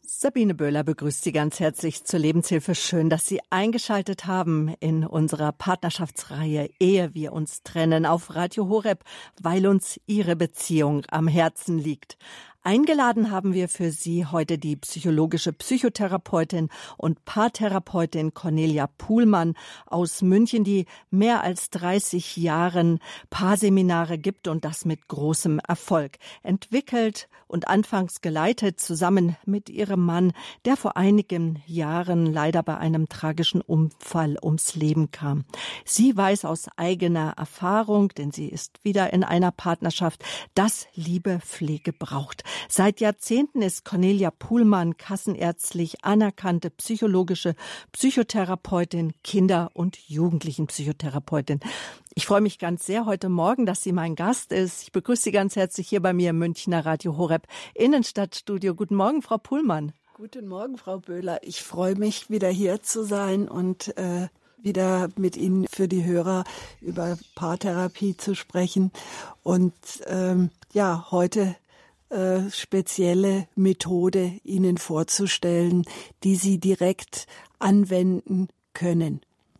Sabine Böhler begrüßt Sie ganz herzlich zur Lebenshilfe. Schön, dass Sie eingeschaltet haben in unserer Partnerschaftsreihe Ehe wir uns trennen auf Radio Horeb, weil uns Ihre Beziehung am Herzen liegt. Eingeladen haben wir für Sie heute die psychologische Psychotherapeutin und Paartherapeutin Cornelia Puhlmann aus München, die mehr als 30 Jahren Paarseminare gibt und das mit großem Erfolg. Entwickelt und anfangs geleitet zusammen mit ihrem Mann, der vor einigen Jahren leider bei einem tragischen Unfall ums Leben kam. Sie weiß aus eigener Erfahrung, denn sie ist wieder in einer Partnerschaft, dass Liebe Pflege braucht. Seit Jahrzehnten ist Cornelia Puhlmann kassenärztlich anerkannte psychologische Psychotherapeutin, Kinder- und Jugendlichenpsychotherapeutin. Ich freue mich ganz sehr heute Morgen, dass sie mein Gast ist. Ich begrüße Sie ganz herzlich hier bei mir im Münchner Radio Horeb Innenstadtstudio. Guten Morgen, Frau Puhlmann. Guten Morgen, Frau Böhler. Ich freue mich, wieder hier zu sein und wieder mit Ihnen für die Hörer über Paartherapie zu sprechen. Und heute spezielle Methode Ihnen vorzustellen, die Sie direkt anwenden können.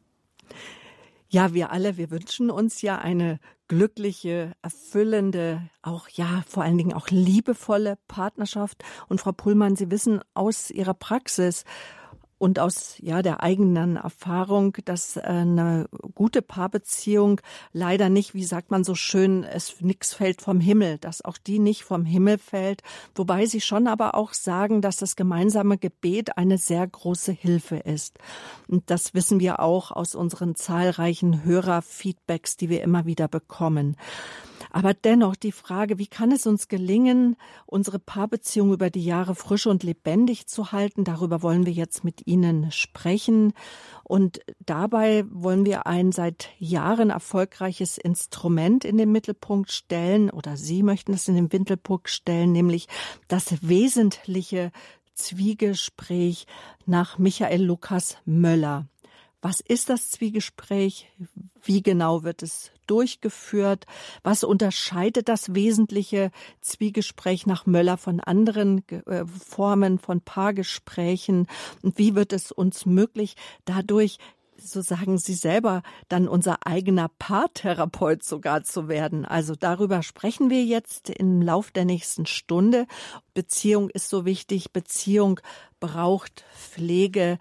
Ja, wir wünschen uns ja eine glückliche, erfüllende, vor allen Dingen auch liebevolle Partnerschaft. Und Frau Puhlmann, Sie wissen aus Ihrer Praxis und aus der eigenen Erfahrung, dass eine gute Paarbeziehung leider nicht, wie sagt man so schön, nichts fällt vom Himmel, dass auch die nicht vom Himmel fällt, wobei Sie schon aber auch sagen, dass das gemeinsame Gebet eine sehr große Hilfe ist. Und das wissen wir auch aus unseren zahlreichen Hörerfeedbacks, die wir immer wieder bekommen. Aber dennoch die Frage, wie kann es uns gelingen, unsere Paarbeziehung über die Jahre frisch und lebendig zu halten? Darüber wollen wir jetzt mit Ihnen sprechen. Und dabei wollen wir ein seit Jahren erfolgreiches Instrument in den Mittelpunkt stellen, oder Sie möchten es in den Mittelpunkt stellen, nämlich das wesentliche Zwiegespräch nach Michael Lukas Möller. Was ist das Zwiegespräch? Wie genau wird es durchgeführt? Was unterscheidet das wesentliche Zwiegespräch nach Möller von anderen Formen von Paargesprächen? Und wie wird es uns möglich, dadurch, so sagen Sie selber, dann unser eigener Paartherapeut sogar zu werden? Also darüber sprechen wir jetzt im Lauf der nächsten Stunde. Beziehung ist so wichtig. Beziehung braucht Pflege.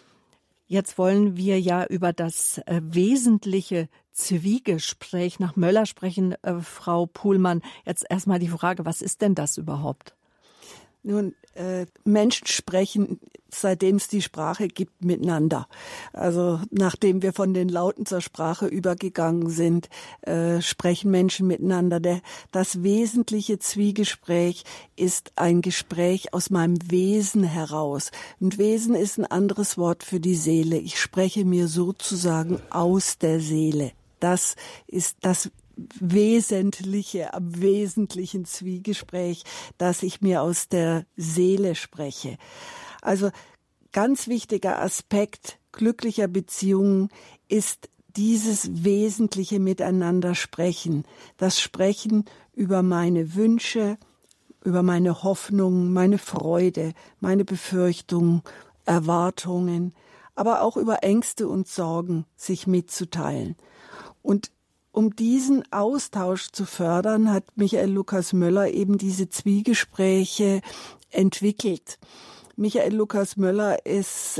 Jetzt wollen wir ja über das wesentliche Zwiegespräch nach Möller sprechen, Frau Puhlmann. Jetzt erstmal die Frage, was ist denn das überhaupt? Nun, Menschen sprechen, seitdem es die Sprache gibt, miteinander. Also nachdem wir von den Lauten zur Sprache übergegangen sind, sprechen Menschen miteinander. Das wesentliche Zwiegespräch ist ein Gespräch aus meinem Wesen heraus. Und Wesen ist ein anderes Wort für die Seele. Ich spreche mir sozusagen aus der Seele. Das ist das Wesentliche, am wesentlichen Zwiegespräch, dass ich mir aus der Seele spreche. Also ganz wichtiger Aspekt glücklicher Beziehungen ist dieses wesentliche Miteinander sprechen. Das Sprechen über meine Wünsche, über meine Hoffnungen, meine Freude, meine Befürchtungen, Erwartungen, aber auch über Ängste und Sorgen sich mitzuteilen. Und um diesen Austausch zu fördern, hat Michael Lukas Möller eben diese Zwiegespräche entwickelt. Michael Lukas Möller ist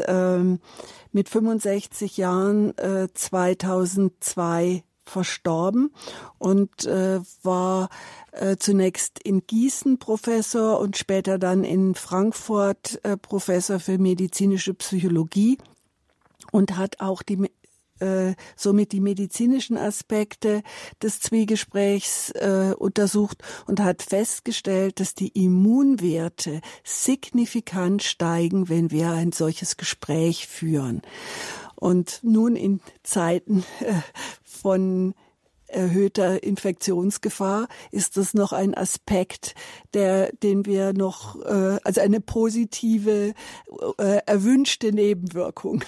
mit 65 Jahren 2002 verstorben und war zunächst in Gießen Professor und später dann in Frankfurt Professor für medizinische Psychologie und hat auch somit die medizinischen Aspekte des Zwiegesprächs untersucht und hat festgestellt, dass die Immunwerte signifikant steigen, wenn wir ein solches Gespräch führen. Und nun in Zeiten von erhöhter Infektionsgefahr ist das noch ein Aspekt, den wir noch als eine positive, erwünschte Nebenwirkung.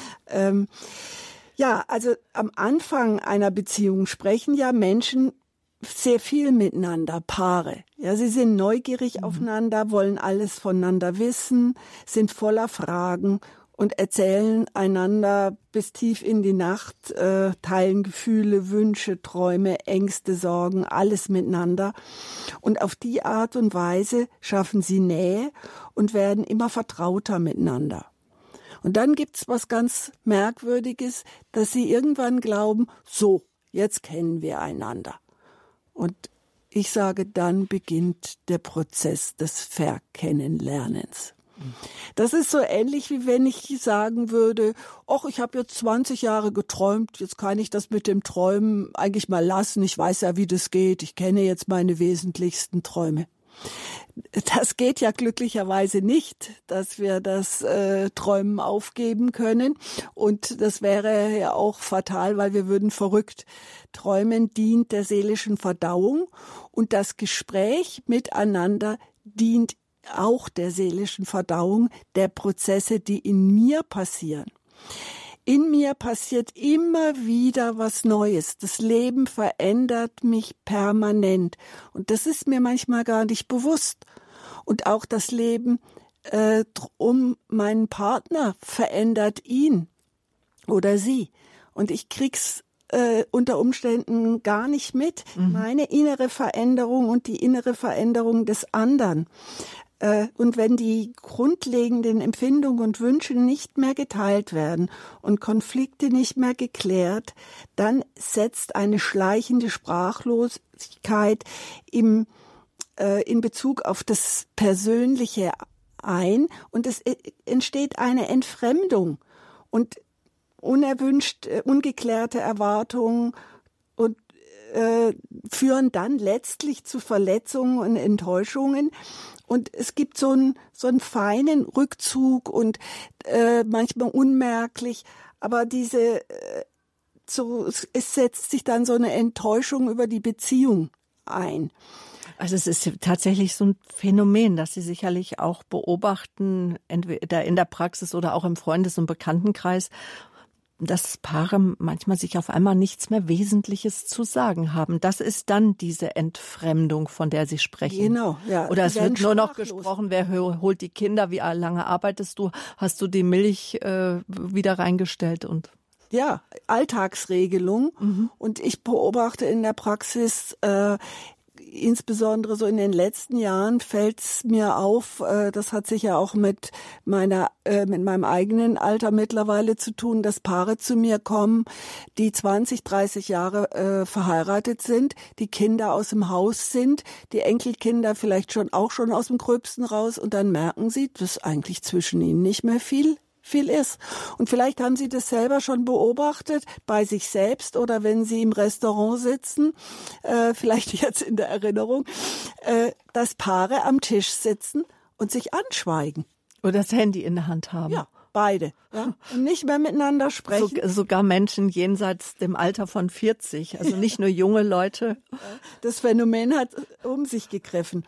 Also am Anfang einer Beziehung sprechen ja Menschen sehr viel miteinander, Paare. Ja, sie sind neugierig aufeinander, wollen alles voneinander wissen, sind voller Fragen und erzählen einander bis tief in die Nacht, teilen Gefühle, Wünsche, Träume, Ängste, Sorgen, alles miteinander. Und auf die Art und Weise schaffen sie Nähe und werden immer vertrauter miteinander. Und dann gibt's was ganz Merkwürdiges, dass sie irgendwann glauben, so, jetzt kennen wir einander. Und ich sage, dann beginnt der Prozess des Verkennenlernens. Das ist so ähnlich, wie wenn ich sagen würde, ach, ich habe jetzt 20 Jahre geträumt, jetzt kann ich das mit dem Träumen eigentlich mal lassen. Ich weiß ja, wie das geht. Ich kenne jetzt meine wesentlichsten Träume. Das geht ja glücklicherweise nicht, dass wir das Träumen aufgeben können. Und das wäre ja auch fatal, weil wir würden verrückt. Träumen dient der seelischen Verdauung und das Gespräch miteinander dient auch der seelischen Verdauung der Prozesse, die in mir passieren. In mir passiert immer wieder was Neues. Das Leben verändert mich permanent. Und das ist mir manchmal gar nicht bewusst. Und auch das Leben um meinen Partner verändert ihn oder sie. Und ich krieg's unter Umständen gar nicht mit. Meine innere Veränderung und die innere Veränderung des anderen. Und wenn die grundlegenden Empfindungen und Wünsche nicht mehr geteilt werden und Konflikte nicht mehr geklärt, dann setzt eine schleichende Sprachlosigkeit in Bezug auf das Persönliche ein und es entsteht eine Entfremdung und unerwünscht, ungeklärte Erwartungen und führen dann letztlich zu Verletzungen und Enttäuschungen. Und es gibt so einen feinen Rückzug und manchmal unmerklich, aber es setzt sich dann so eine Enttäuschung über die Beziehung ein. Also es ist tatsächlich so ein Phänomen, das Sie sicherlich auch beobachten, entweder in der Praxis oder auch im Freundes- und Bekanntenkreis, dass Paare manchmal sich auf einmal nichts mehr Wesentliches zu sagen haben. Das ist dann diese Entfremdung, von der Sie sprechen. Genau, ja. Oder es wird nur noch gesprochen, wer holt die Kinder, wie lange arbeitest du, hast du die Milch wieder reingestellt und... Ja, Alltagsregelung. Und ich beobachte in der Praxis, insbesondere so in den letzten Jahren fällt es mir auf, das hat sicher auch mit meinem eigenen Alter mittlerweile zu tun, dass Paare zu mir kommen, die 20, 30 Jahre verheiratet sind, die Kinder aus dem Haus sind, die Enkelkinder vielleicht auch schon aus dem Gröbsten raus und dann merken sie, dass eigentlich zwischen ihnen nicht mehr viel ist. Und vielleicht haben Sie das selber schon beobachtet, bei sich selbst oder wenn Sie im Restaurant sitzen, vielleicht jetzt in der Erinnerung, dass Paare am Tisch sitzen und sich anschweigen. Oder das Handy in der Hand haben. Ja, beide. Ja? Und nicht mehr miteinander sprechen. Sogar Menschen jenseits dem Alter von 40, also nicht nur junge Leute. Das Phänomen hat um sich gegriffen.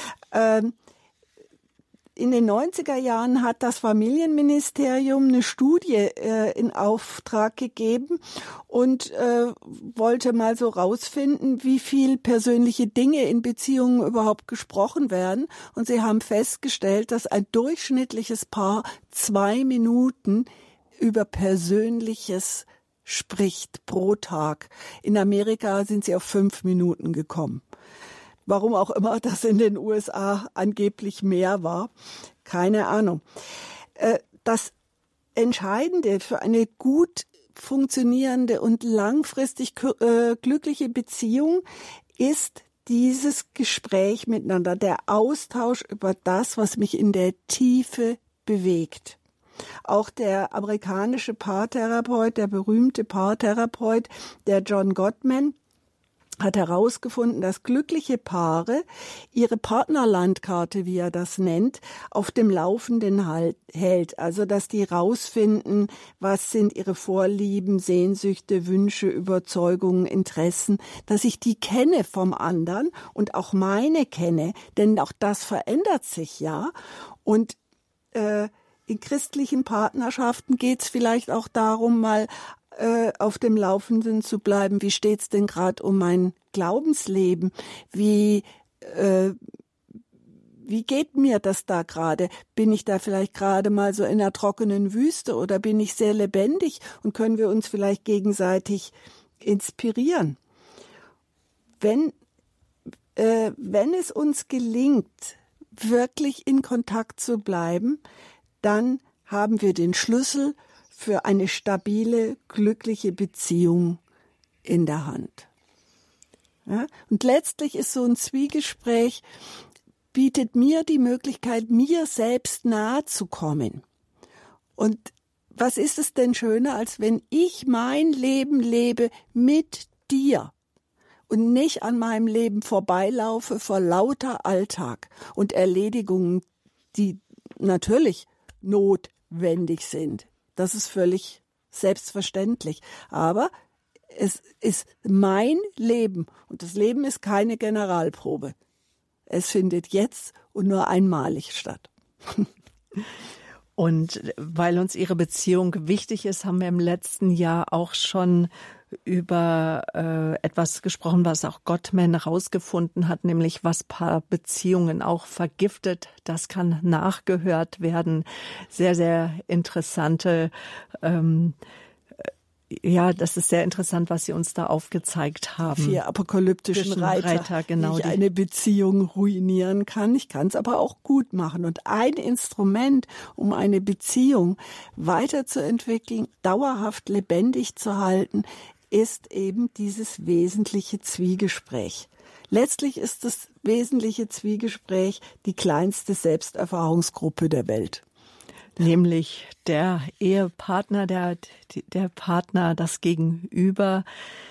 In den 90er Jahren hat das Familienministerium eine Studie in Auftrag gegeben und wollte mal so rausfinden, wie viel persönliche Dinge in Beziehungen überhaupt gesprochen werden. Und sie haben festgestellt, dass ein durchschnittliches Paar 2 Minuten über Persönliches spricht pro Tag. In Amerika sind sie auf 5 Minuten gekommen. Warum auch immer das in den USA angeblich mehr war, keine Ahnung. Das Entscheidende für eine gut funktionierende und langfristig glückliche Beziehung ist dieses Gespräch miteinander, der Austausch über das, was mich in der Tiefe bewegt. Auch der amerikanische Paartherapeut, der berühmte Paartherapeut, der John Gottman, hat herausgefunden, dass glückliche Paare ihre Partnerlandkarte, wie er das nennt, auf dem Laufenden hält. Also, dass die rausfinden, was sind ihre Vorlieben, Sehnsüchte, Wünsche, Überzeugungen, Interessen, dass ich die kenne vom anderen und auch meine kenne, denn auch das verändert sich ja. Und in christlichen Partnerschaften geht es vielleicht auch darum, mal auf dem Laufenden zu bleiben. Wie steht's denn gerade um mein Glaubensleben? Wie geht mir das da gerade? Bin ich da vielleicht gerade mal so in einer trockenen Wüste oder bin ich sehr lebendig und können wir uns vielleicht gegenseitig inspirieren? Wenn es uns gelingt, wirklich in Kontakt zu bleiben, dann haben wir den Schlüssel für eine stabile, glückliche Beziehung in der Hand. Ja? Und letztlich ist so ein Zwiegespräch, bietet mir die Möglichkeit, mir selbst nahe zu kommen. Und was ist es denn schöner, als wenn ich mein Leben lebe mit dir und nicht an meinem Leben vorbeilaufe vor lauter Alltag und Erledigungen, die natürlich notwendig sind. Das ist völlig selbstverständlich. Aber es ist mein Leben und das Leben ist keine Generalprobe. Es findet jetzt und nur einmalig statt. Und weil uns Ihre Beziehung wichtig ist, haben wir im letzten Jahr auch schon über etwas gesprochen, was auch Gottman herausgefunden hat, nämlich was Paarbeziehungen auch vergiftet. Das kann nachgehört werden. Sehr, sehr interessante das ist sehr interessant, was Sie uns da aufgezeigt haben. 4 apokalyptischen Reiter, genau, wie ich eine Beziehung ruinieren kann. Ich kann es aber auch gut machen. Und ein Instrument, um eine Beziehung weiterzuentwickeln, dauerhaft lebendig zu halten, ist eben dieses wesentliche Zwiegespräch. Letztlich ist das wesentliche Zwiegespräch die kleinste Selbsterfahrungsgruppe der Welt. Nämlich der Ehepartner, der Partner, das Gegenüber.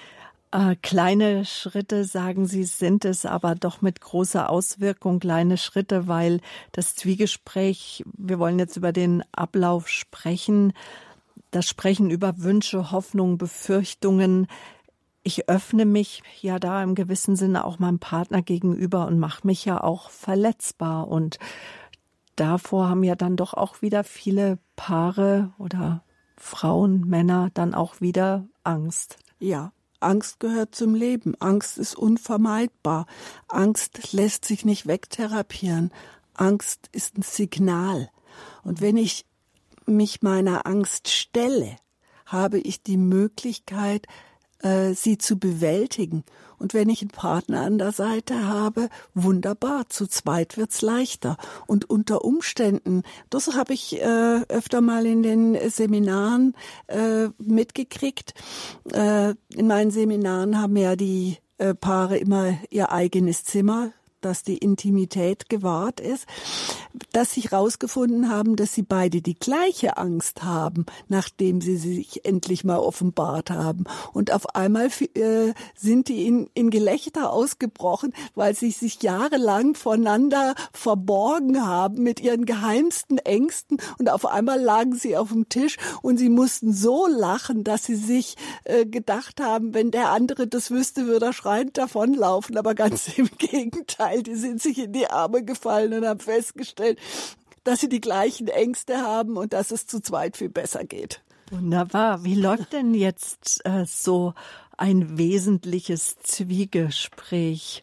Kleine Schritte, sagen Sie, sind es, aber doch mit großer Auswirkung kleine Schritte, weil das Zwiegespräch, wir wollen jetzt über den Ablauf sprechen, das Sprechen über Wünsche, Hoffnungen, Befürchtungen. Ich öffne mich ja da im gewissen Sinne auch meinem Partner gegenüber und mache mich ja auch verletzbar. Und davor haben ja dann doch auch wieder viele Paare oder Frauen, Männer dann auch wieder Angst. Ja, Angst gehört zum Leben. Angst ist unvermeidbar. Angst lässt sich nicht wegtherapieren. Angst ist ein Signal. Und wenn ich mich meiner Angst stelle, habe ich die Möglichkeit, sie zu bewältigen. Und wenn ich einen Partner an der Seite habe, wunderbar, zu zweit wird's leichter. Und unter Umständen, das habe ich öfter mal in den Seminaren mitgekriegt. In meinen Seminaren haben ja die Paare immer ihr eigenes Zimmer, dass die Intimität gewahrt ist, dass sie herausgefunden haben, dass sie beide die gleiche Angst haben, nachdem sie sich endlich mal offenbart haben. Und auf einmal sind die in Gelächter ausgebrochen, weil sie sich jahrelang voneinander verborgen haben mit ihren geheimsten Ängsten. Und auf einmal lagen sie auf dem Tisch und sie mussten so lachen, dass sie sich gedacht haben, wenn der andere das wüsste, würde er schreiend davonlaufen. Aber ganz im Gegenteil. Die sind sich in die Arme gefallen und haben festgestellt, dass sie die gleichen Ängste haben und dass es zu zweit viel besser geht. Wunderbar. Wie läuft denn jetzt ein wesentliches Zwiegespräch?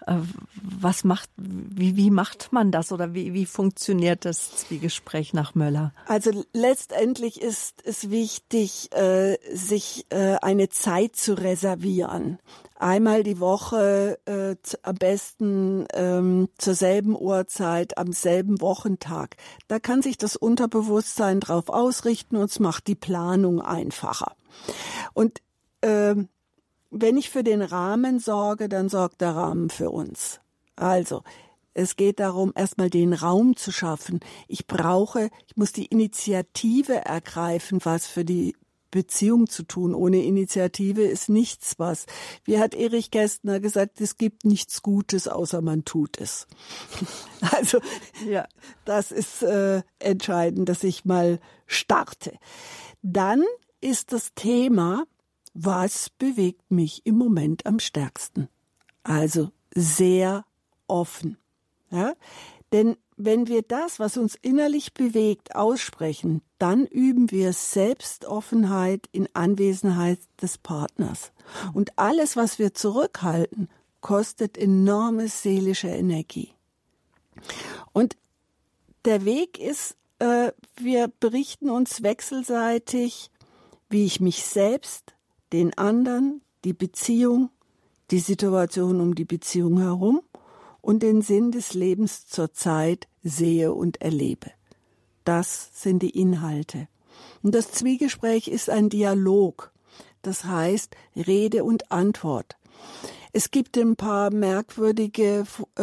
Wie macht man das oder wie funktioniert das Zwiegespräch nach Möller? Also letztendlich ist es wichtig, sich eine Zeit zu reservieren. Einmal die Woche, am besten zur selben Uhrzeit, am selben Wochentag. Da kann sich das Unterbewusstsein drauf ausrichten und es macht die Planung einfacher. Und wenn ich für den Rahmen sorge, dann sorgt der Rahmen für uns. Also, es geht darum, erstmal den Raum zu schaffen. Ich muss die Initiative ergreifen, was für die Beziehung zu tun. Ohne Initiative ist nichts was. Wie hat Erich Kästner gesagt, es gibt nichts Gutes, außer man tut es. Also, ja, das ist entscheidend, dass ich mal starte. Dann ist das Thema, was bewegt mich im Moment am stärksten? Also sehr offen. Ja? Denn wenn wir das, was uns innerlich bewegt, aussprechen, dann üben wir Selbstoffenheit in Anwesenheit des Partners. Und alles, was wir zurückhalten, kostet enorme seelische Energie. Und der Weg ist, wir berichten uns wechselseitig, wie ich mich selbst, den anderen, die Beziehung, die Situation um die Beziehung herum und den Sinn des Lebens zur Zeit sehe und erlebe. Das sind die Inhalte. Und das Zwiegespräch ist ein Dialog. Das heißt Rede und Antwort. Es gibt ein paar merkwürdige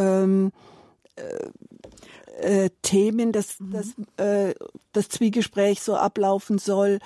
Themen, dass das Zwiegespräch so ablaufen soll,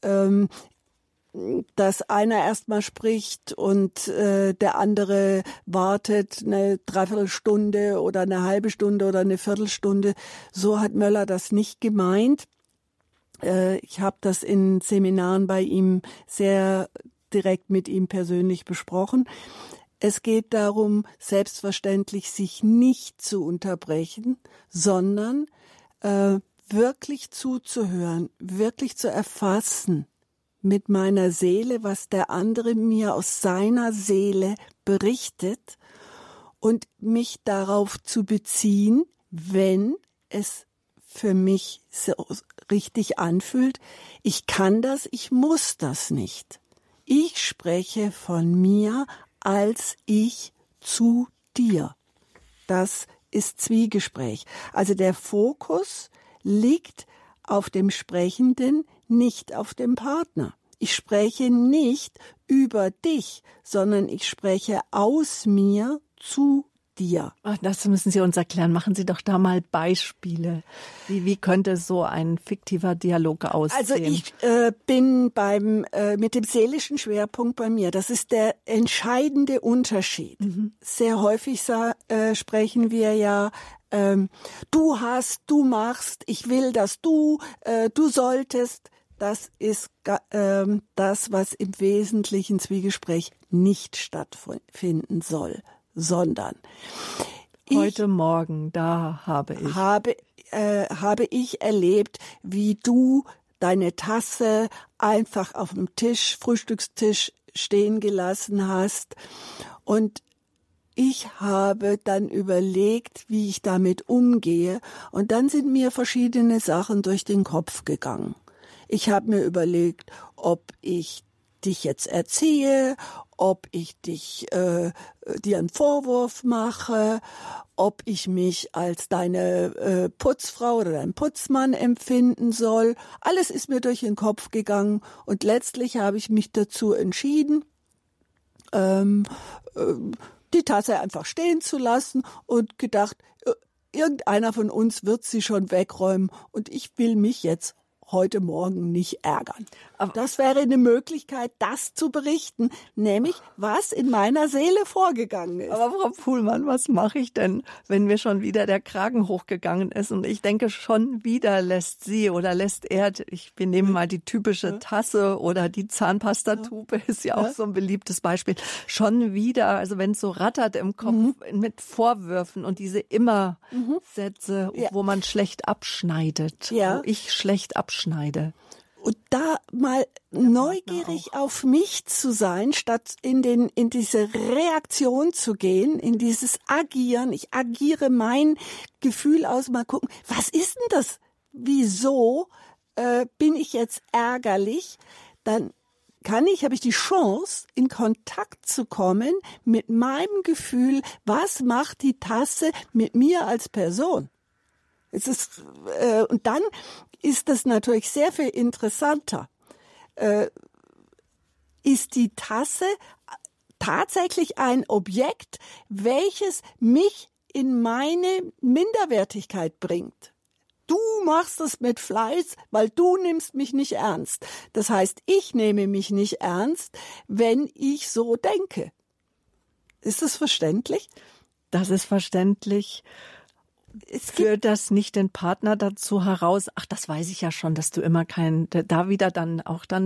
dass einer erstmal spricht und der andere wartet eine Dreiviertelstunde oder eine halbe Stunde oder eine Viertelstunde. So hat Möller das nicht gemeint. Ich habe das in Seminaren bei ihm sehr direkt mit ihm persönlich besprochen. Es geht darum, selbstverständlich sich nicht zu unterbrechen, sondern wirklich zuzuhören, wirklich zu erfassen mit meiner Seele, was der andere mir aus seiner Seele berichtet und mich darauf zu beziehen, wenn es für mich so richtig anfühlt. Ich kann das, ich muss das nicht. Ich spreche von mir als ich zu dir. Das ist Zwiegespräch. Also der Fokus liegt auf dem Sprechenden, nicht auf dem Partner. Ich spreche nicht über dich, sondern ich spreche aus mir zu dir. Ach, das müssen Sie uns erklären. Machen Sie doch da mal Beispiele. Wie könnte so ein fiktiver Dialog aussehen? Also ich bin mit dem seelischen Schwerpunkt bei mir. Das ist der entscheidende Unterschied. Sehr häufig sprechen wir ja, du hast, du machst, ich will, dass du solltest. Das ist das, was im wesentlichen Zwiegespräch nicht stattfinden soll, sondern heute Morgen, da habe ich erlebt, wie du deine Tasse einfach auf dem Frühstückstisch stehen gelassen hast. Und ich habe dann überlegt, wie ich damit umgehe. Und dann sind mir verschiedene Sachen durch den Kopf gegangen. Ich habe mir überlegt, ob ich dich jetzt erziehe, ob ich dir einen Vorwurf mache, ob ich mich als deine Putzfrau oder dein Putzmann empfinden soll. Alles ist mir durch den Kopf gegangen und letztlich habe ich mich dazu entschieden, die Tasse einfach stehen zu lassen und gedacht, irgendeiner von uns wird sie schon wegräumen und ich will mich jetzt heute Morgen nicht ärgern. Aber das wäre eine Möglichkeit, das zu berichten, nämlich was in meiner Seele vorgegangen ist. Aber Frau Puhlmann, was mache ich denn, wenn mir schon wieder der Kragen hochgegangen ist und ich denke, schon wieder lässt sie oder lässt er, wir nehmen mal die typische Tasse oder die Zahnpastatube, ist ja auch so ein beliebtes Beispiel, schon wieder, also wenn es so rattert im Kopf mit Vorwürfen und diese Immer-Sätze, wo man schlecht abschneidet, wo ich schlecht abschneide. Und da mal neugierig auf mich zu sein, statt in diese Reaktion zu gehen, in dieses Agieren. Ich agiere mein Gefühl aus, mal gucken, was ist denn das? Wieso bin ich jetzt ärgerlich? Dann habe ich die Chance, in Kontakt zu kommen mit meinem Gefühl, was macht die Tasse mit mir als Person? Und dann ist das natürlich sehr viel interessanter. Ist die Tasse tatsächlich ein Objekt, welches mich in meine Minderwertigkeit bringt? Du machst es mit Fleiß, weil du nimmst mich nicht ernst. Das heißt, ich nehme mich nicht ernst, wenn ich so denke. Ist das verständlich? Das ist verständlich. Führt das nicht den Partner dazu heraus, ach, das weiß ich ja schon, dass du immer da wieder dann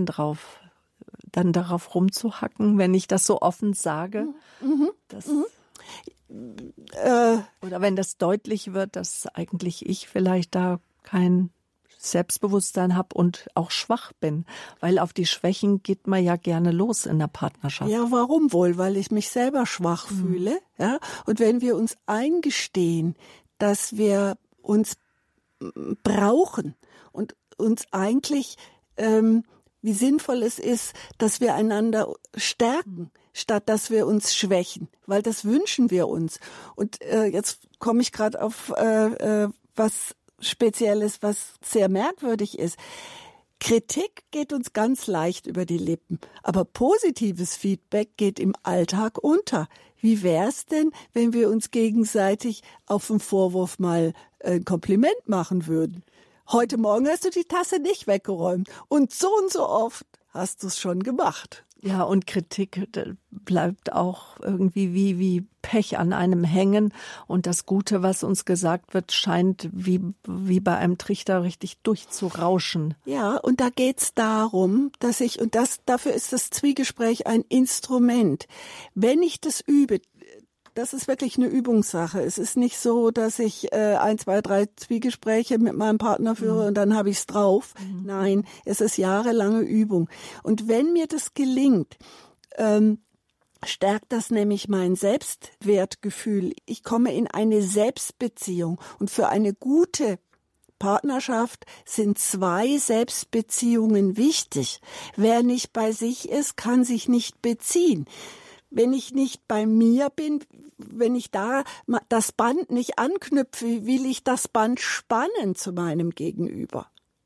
darauf rumzuhacken, wenn ich das so offen sage? Oder wenn das deutlich wird, dass eigentlich ich vielleicht da kein Selbstbewusstsein habe und auch schwach bin, weil auf die Schwächen geht man ja gerne los in der Partnerschaft. Ja, warum wohl? Weil ich mich selber schwach fühle. Ja? Und wenn wir uns eingestehen, dass wir uns brauchen und uns eigentlich, wie sinnvoll es ist, dass wir einander stärken, statt dass wir uns schwächen, weil das wünschen wir uns. Und jetzt komme ich gerade auf was Spezielles, was sehr merkwürdig ist. Kritik geht uns ganz leicht über die Lippen, aber positives Feedback geht im Alltag unter. Wie wär's denn, wenn wir uns gegenseitig auf den Vorwurf mal ein Kompliment machen würden? Heute Morgen hast du die Tasse nicht weggeräumt und so oft hast du es schon gemacht. Ja, und Kritik bleibt auch irgendwie wie Pech an einem hängen. Und das Gute, was uns gesagt wird, scheint wie bei einem Trichter richtig durchzurauschen. Ja, und da geht's darum, dass dafür ist das Zwiegespräch ein Instrument. Wenn ich das übe, das ist wirklich eine Übungssache. Es ist nicht so, dass ich 1, 2, 3 Zwiegespräche mit meinem Partner führe und dann habe ich's drauf. Nein, es ist jahrelange Übung. Und wenn mir das gelingt, stärkt das nämlich mein Selbstwertgefühl. Ich komme in eine Selbstbeziehung. Und für eine gute Partnerschaft sind 2 Selbstbeziehungen wichtig. Wer nicht bei sich ist, kann sich nicht beziehen. Wenn ich nicht bei mir bin, wenn ich da das Band nicht anknüpfe, will ich das Band spannen zu meinem Gegenüber.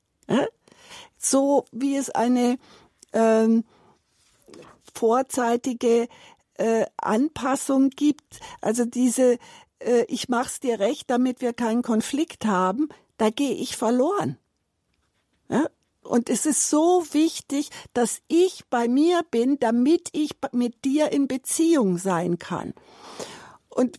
So wie es eine vorzeitige Anpassung gibt, also diese ich mach's dir recht, damit wir keinen Konflikt haben, da gehe ich verloren. Ja? Und es ist so wichtig, dass ich bei mir bin, damit ich mit dir in Beziehung sein kann. Und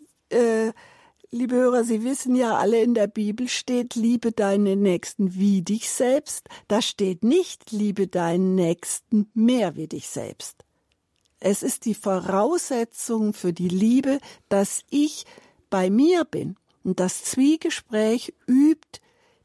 liebe Hörer, Sie wissen ja alle, in der Bibel steht, liebe deinen Nächsten wie dich selbst. Da steht nicht, liebe deinen Nächsten mehr wie dich selbst. Es ist die Voraussetzung für die Liebe, dass ich bei mir bin. Und das Zwiegespräch übt,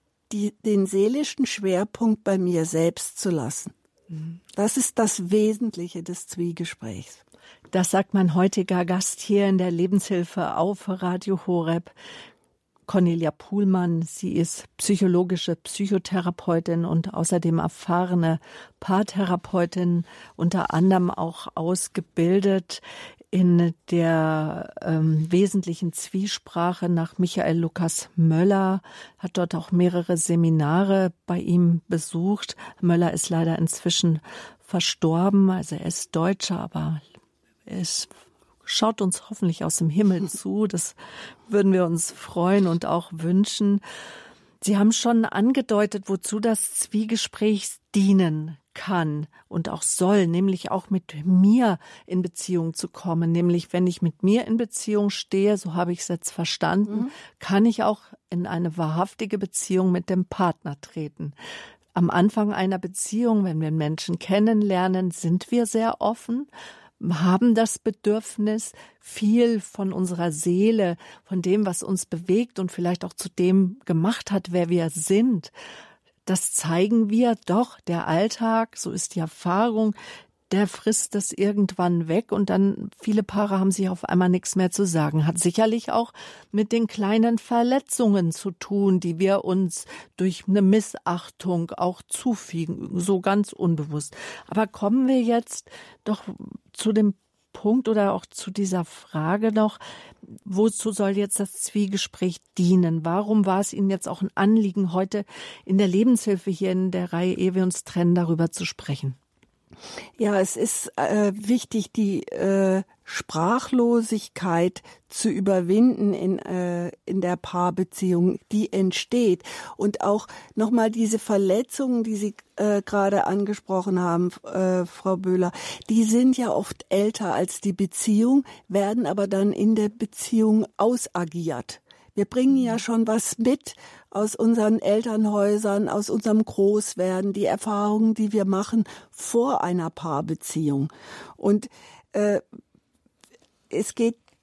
den seelischen Schwerpunkt bei mir selbst zu lassen. Das ist das Wesentliche des Zwiegesprächs. Das sagt mein heutiger Gast hier in der Lebenshilfe auf Radio Horeb, Cornelia Puhlmann. Sie ist psychologische Psychotherapeutin und außerdem erfahrene Paartherapeutin, unter anderem auch ausgebildet in der wesentlichen Zwiesprache nach Michael Lukas Möller, hat dort auch mehrere Seminare bei ihm besucht. Möller ist leider inzwischen verstorben, also er ist Deutscher, aber es schaut uns hoffentlich aus dem Himmel zu. Das würden wir uns freuen und auch wünschen. Sie haben schon angedeutet, wozu das Zwiegespräch dienen kann und auch soll, nämlich auch mit mir in Beziehung zu kommen. Nämlich, wenn ich mit mir in Beziehung stehe, so habe ich es jetzt verstanden, kann ich auch in eine wahrhaftige Beziehung mit dem Partner treten. Am Anfang einer Beziehung, wenn wir Menschen kennenlernen, sind wir sehr offen, haben das Bedürfnis, viel von unserer Seele, von dem, was uns bewegt und vielleicht auch zu dem gemacht hat, wer wir sind. Das zeigen wir doch. Der Alltag, so ist die Erfahrung, der frisst das irgendwann weg und dann viele Paare haben sich auf einmal nichts mehr zu sagen. Hat sicherlich auch mit den kleinen Verletzungen zu tun, die wir uns durch eine Missachtung auch zufügen, so ganz unbewusst. Aber kommen wir jetzt doch zu dem Punkt oder auch zu dieser Frage noch, wozu soll jetzt das Zwiegespräch dienen? Warum war es Ihnen jetzt auch ein Anliegen, heute in der Lebenshilfe hier in der Reihe Ehe wir uns trennen, darüber zu sprechen? Ja, es ist wichtig, die Sprachlosigkeit zu überwinden in der Paarbeziehung, die entsteht. Und auch nochmal diese Verletzungen, die Sie gerade angesprochen haben, Frau Böhler, die sind ja oft älter als die Beziehung, werden aber dann in der Beziehung ausagiert. Wir bringen ja schon was mit aus unseren Elternhäusern, aus unserem Großwerden, die Erfahrungen, die wir machen vor einer Paarbeziehung. Und es geht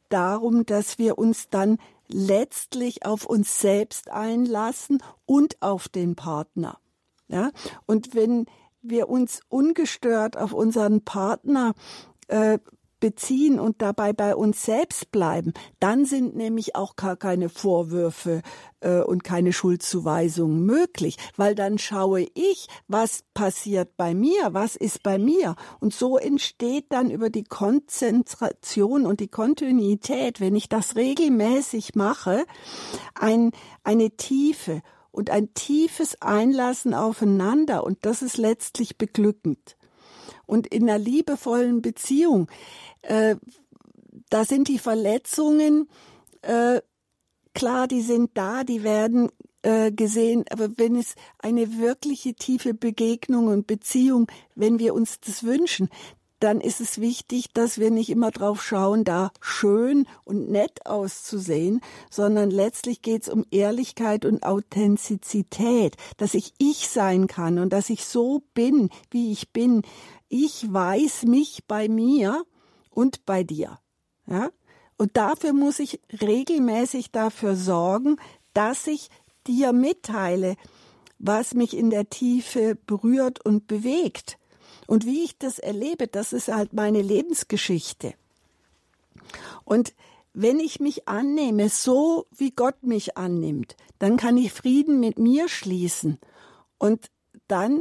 darum, dass wir uns dann letztlich auf uns selbst einlassen und auf den Partner. Ja? Und wenn wir uns ungestört auf unseren Partner beziehen und dabei bei uns selbst bleiben, dann sind nämlich auch gar keine Vorwürfe und keine Schuldzuweisungen möglich, weil dann schaue ich, was passiert bei mir, was ist bei mir. Und so entsteht dann über die Konzentration und die Kontinuität, wenn ich das regelmäßig mache, eine Tiefe und ein tiefes Einlassen aufeinander, und das ist letztlich beglückend. Und in einer liebevollen Beziehung, da sind die Verletzungen, klar, die sind da, die werden gesehen, aber wenn es eine wirkliche tiefe Begegnung und Beziehung, wenn wir uns das wünschen, dann ist es wichtig, dass wir nicht immer drauf schauen, da schön und nett auszusehen, sondern letztlich geht es um Ehrlichkeit und Authentizität, dass ich sein kann und dass ich so bin, wie ich bin. Ich weiß mich bei mir und bei dir. Ja? Und dafür muss ich regelmäßig dafür sorgen, dass ich dir mitteile, was mich in der Tiefe berührt und bewegt. Und wie ich das erlebe, das ist halt meine Lebensgeschichte. Und wenn ich mich annehme, so wie Gott mich annimmt, dann kann ich Frieden mit mir schließen. Und dann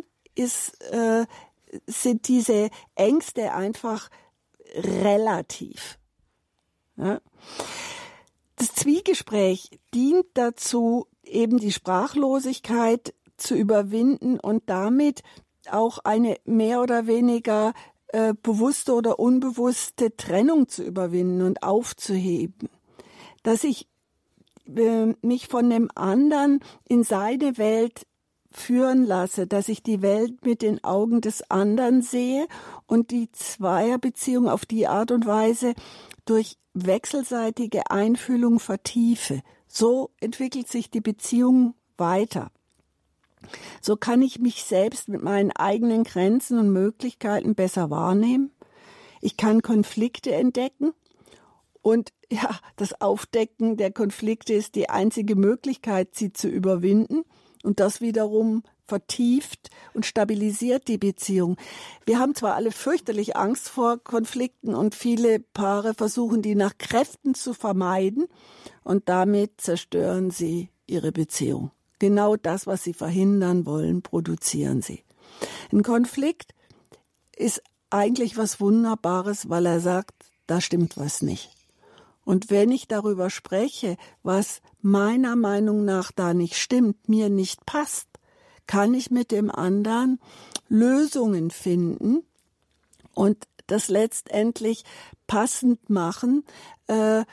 sind diese Ängste einfach relativ. Ja? Das Zwiegespräch dient dazu, eben die Sprachlosigkeit zu überwinden und damit auch eine mehr oder weniger bewusste oder unbewusste Trennung zu überwinden und aufzuheben. Dass ich mich von dem anderen in seine Welt führen lasse, dass ich die Welt mit den Augen des anderen sehe und die Zweierbeziehung auf die Art und Weise durch wechselseitige Einfühlung vertiefe. So entwickelt sich die Beziehung weiter. So kann ich mich selbst mit meinen eigenen Grenzen und Möglichkeiten besser wahrnehmen. Ich kann Konflikte entdecken und ja, das Aufdecken der Konflikte ist die einzige Möglichkeit, sie zu überwinden. Und das wiederum vertieft und stabilisiert die Beziehung. Wir haben zwar alle fürchterlich Angst vor Konflikten und viele Paare versuchen, die nach Kräften zu vermeiden und damit zerstören sie ihre Beziehung. Genau das, was sie verhindern wollen, produzieren sie. Ein Konflikt ist eigentlich was Wunderbares, weil er sagt, da stimmt was nicht. Und wenn ich darüber spreche, was meiner Meinung nach da nicht stimmt, mir nicht passt, kann ich mit dem anderen Lösungen finden und das letztendlich passend machen. Ja,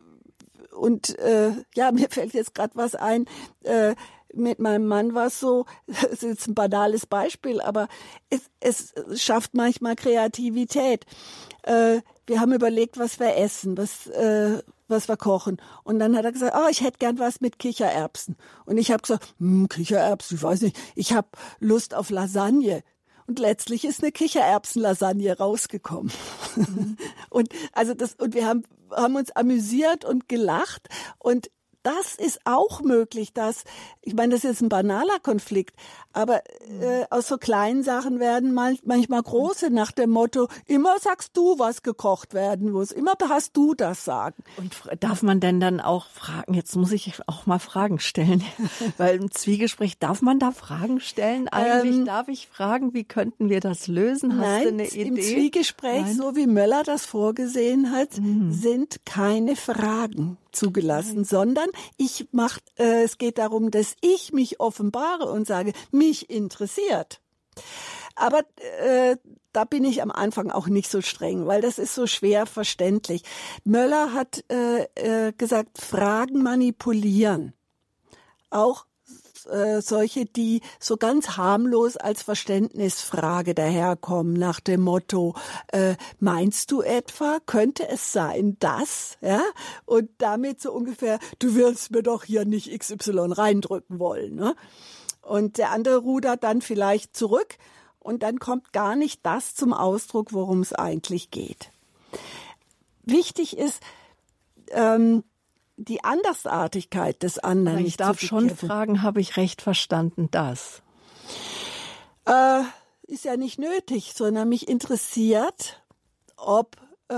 mir fällt jetzt gerade was ein. Mit meinem Mann war es so, das ist jetzt ein banales Beispiel, aber es schafft manchmal Kreativität. Wir haben überlegt, was wir essen, was wir kochen. Und dann hat er gesagt, ich hätte gern was mit Kichererbsen. Und ich habe gesagt, Kichererbsen, ich weiß nicht, ich habe Lust auf Lasagne. Und letztlich ist eine Kichererbsen-Lasagne rausgekommen. Und wir haben uns amüsiert und gelacht. Und das ist auch möglich, ich meine, das ist jetzt ein banaler Konflikt, aber aus so kleinen Sachen werden manchmal große, nach dem Motto, immer sagst du, was gekocht werden muss, immer hast du das Sagen. Und darf man denn dann auch fragen, jetzt muss ich auch mal Fragen stellen, weil im Zwiegespräch, darf man da Fragen stellen? Eigentlich darf ich fragen, wie könnten wir das lösen? Hast du eine Idee? Im Zwiegespräch, so wie Möller das vorgesehen hat, sind keine Fragen zugelassen, sondern es geht darum, dass ich mich offenbare und sage, mich interessiert. Aber da bin ich am Anfang auch nicht so streng, weil das ist so schwer verständlich. Möller hat gesagt, Fragen manipulieren. Auch solche, die so ganz harmlos als Verständnisfrage daherkommen, nach dem Motto, meinst du etwa, könnte es sein, dass, ja? Und damit so ungefähr, du willst mir doch hier nicht XY reindrücken wollen, ne? Und der andere rudert dann vielleicht zurück und dann kommt gar nicht das zum Ausdruck, worum es eigentlich geht. Wichtig ist, die Andersartigkeit des anderen nicht zu bekämpfen. Ich darf schon fragen, habe ich recht verstanden, das? Ist ja nicht nötig, sondern mich interessiert, ob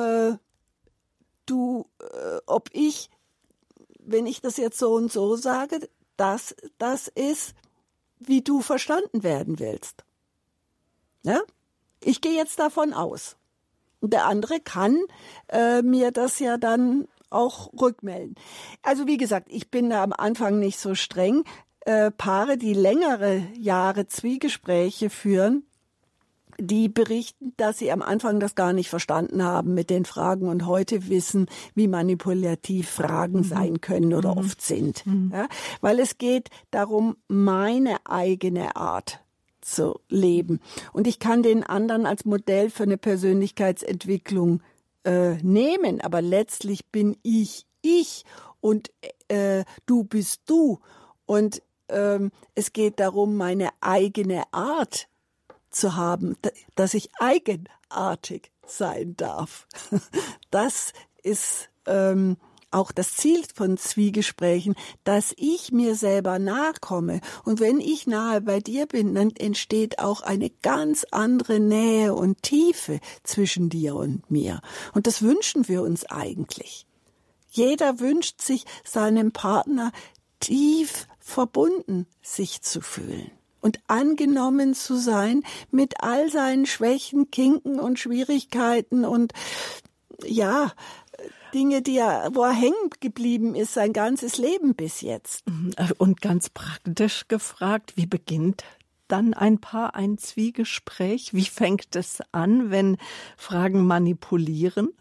ich, wenn ich das jetzt so und so sage, das ist, wie du verstanden werden willst. Ja? Ich gehe jetzt davon aus. Und der andere kann mir das ja dann auch rückmelden. Also wie gesagt, ich bin da am Anfang nicht so streng. Paare, die längere Jahre Zwiegespräche führen, die berichten, dass sie am Anfang das gar nicht verstanden haben mit den Fragen und heute wissen, wie manipulativ Fragen sein können oder oft sind. Ja? Weil es geht darum, meine eigene Art zu leben. Und ich kann den anderen als Modell für eine Persönlichkeitsentwicklung nehmen, aber letztlich bin ich und du bist du. Und es geht darum, meine eigene Art zu haben, dass ich eigenartig sein darf. Das ist auch das Ziel von Zwiegesprächen, dass ich mir selber nahe komme. Und wenn ich nahe bei dir bin, dann entsteht auch eine ganz andere Nähe und Tiefe zwischen dir und mir. Und das wünschen wir uns eigentlich. Jeder wünscht sich, seinem Partner tief verbunden sich zu fühlen. Und angenommen zu sein mit all seinen Schwächen, Kinken und Schwierigkeiten und ja, Dinge, wo er hängen geblieben ist, sein ganzes Leben bis jetzt. Und ganz praktisch gefragt, wie beginnt dann ein Paar ein Zwiegespräch? Wie fängt es an, wenn Fragen manipulieren?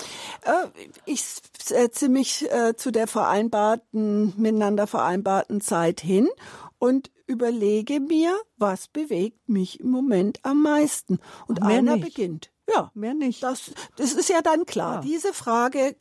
Ich setze mich zu der miteinander vereinbarten Zeit hin und überlege mir, was bewegt mich im Moment am meisten. Und einer beginnt. Ja, mehr nicht. Das ist ja dann klar. Ja. Diese Frage,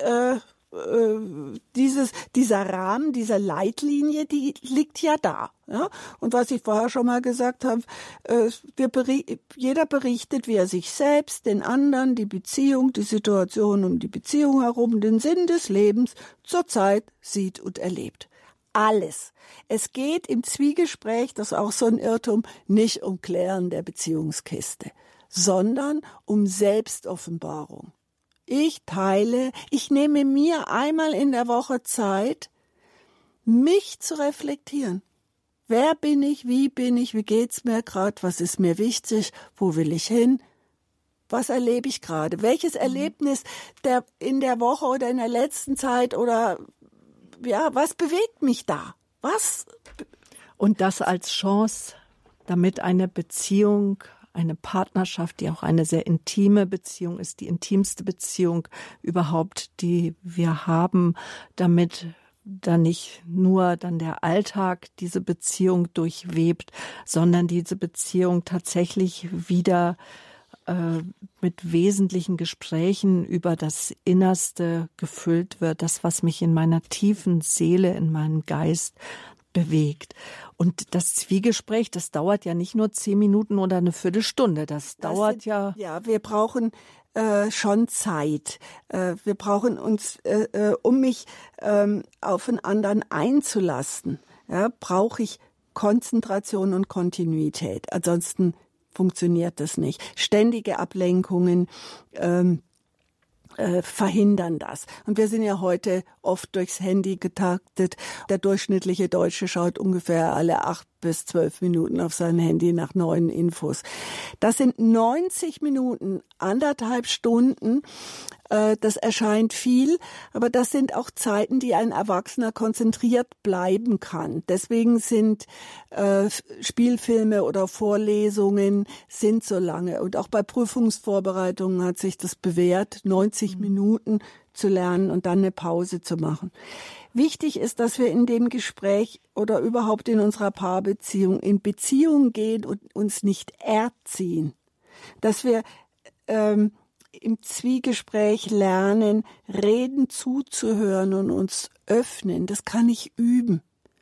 dieser Rahmen, diese Leitlinie, die liegt ja da. Ja? Und was ich vorher schon mal gesagt habe, jeder berichtet, wie er sich selbst, den anderen, die Beziehung, die Situation um die Beziehung herum, den Sinn des Lebens zurzeit sieht und erlebt. Alles. Es geht im Zwiegespräch, das ist auch so ein Irrtum, nicht um Klären der Beziehungskiste, sondern um Selbstoffenbarung. Ich nehme mir einmal in der Woche Zeit, mich zu reflektieren. Wer bin ich, wie geht's mir gerade, was ist mir wichtig, wo will ich hin, was erlebe ich gerade, welches Erlebnis in der Woche oder in der letzten Zeit oder ja, was bewegt mich da? Was? Und das als Chance, damit eine Beziehung, eine Partnerschaft, die auch eine sehr intime Beziehung ist, die intimste Beziehung überhaupt, die wir haben, damit dann nicht nur dann der Alltag diese Beziehung durchwebt, sondern diese Beziehung tatsächlich wieder mit wesentlichen Gesprächen über das Innerste gefüllt wird, das, was mich in meiner tiefen Seele, in meinem Geist bewegt. Und das Zwiegespräch, das dauert ja nicht nur 10 Minuten oder eine Viertelstunde, das dauert ja... Ja, wir brauchen schon Zeit. Wir brauchen uns, um mich auf einen anderen einzulassen, ja, brauche ich Konzentration und Kontinuität. Ansonsten funktioniert das nicht. Ständige Ablenkungen verhindern das. Und wir sind ja heute oft durchs Handy getaktet. Der durchschnittliche Deutsche schaut ungefähr alle 8 bis 12 Minuten auf sein Handy nach neuen Infos. Das sind 90 Minuten, 1,5 Stunden. Das erscheint viel, aber das sind auch Zeiten, die ein Erwachsener konzentriert bleiben kann. Deswegen sind Spielfilme oder Vorlesungen sind so lange. Und auch bei Prüfungsvorbereitungen hat sich das bewährt, 90 Minuten zu lernen und dann eine Pause zu machen. Wichtig ist, dass wir in dem Gespräch oder überhaupt in unserer Paarbeziehung in Beziehung gehen und uns nicht erziehen. Dass wir im Zwiegespräch lernen, reden zuzuhören und uns öffnen. Das kann ich üben.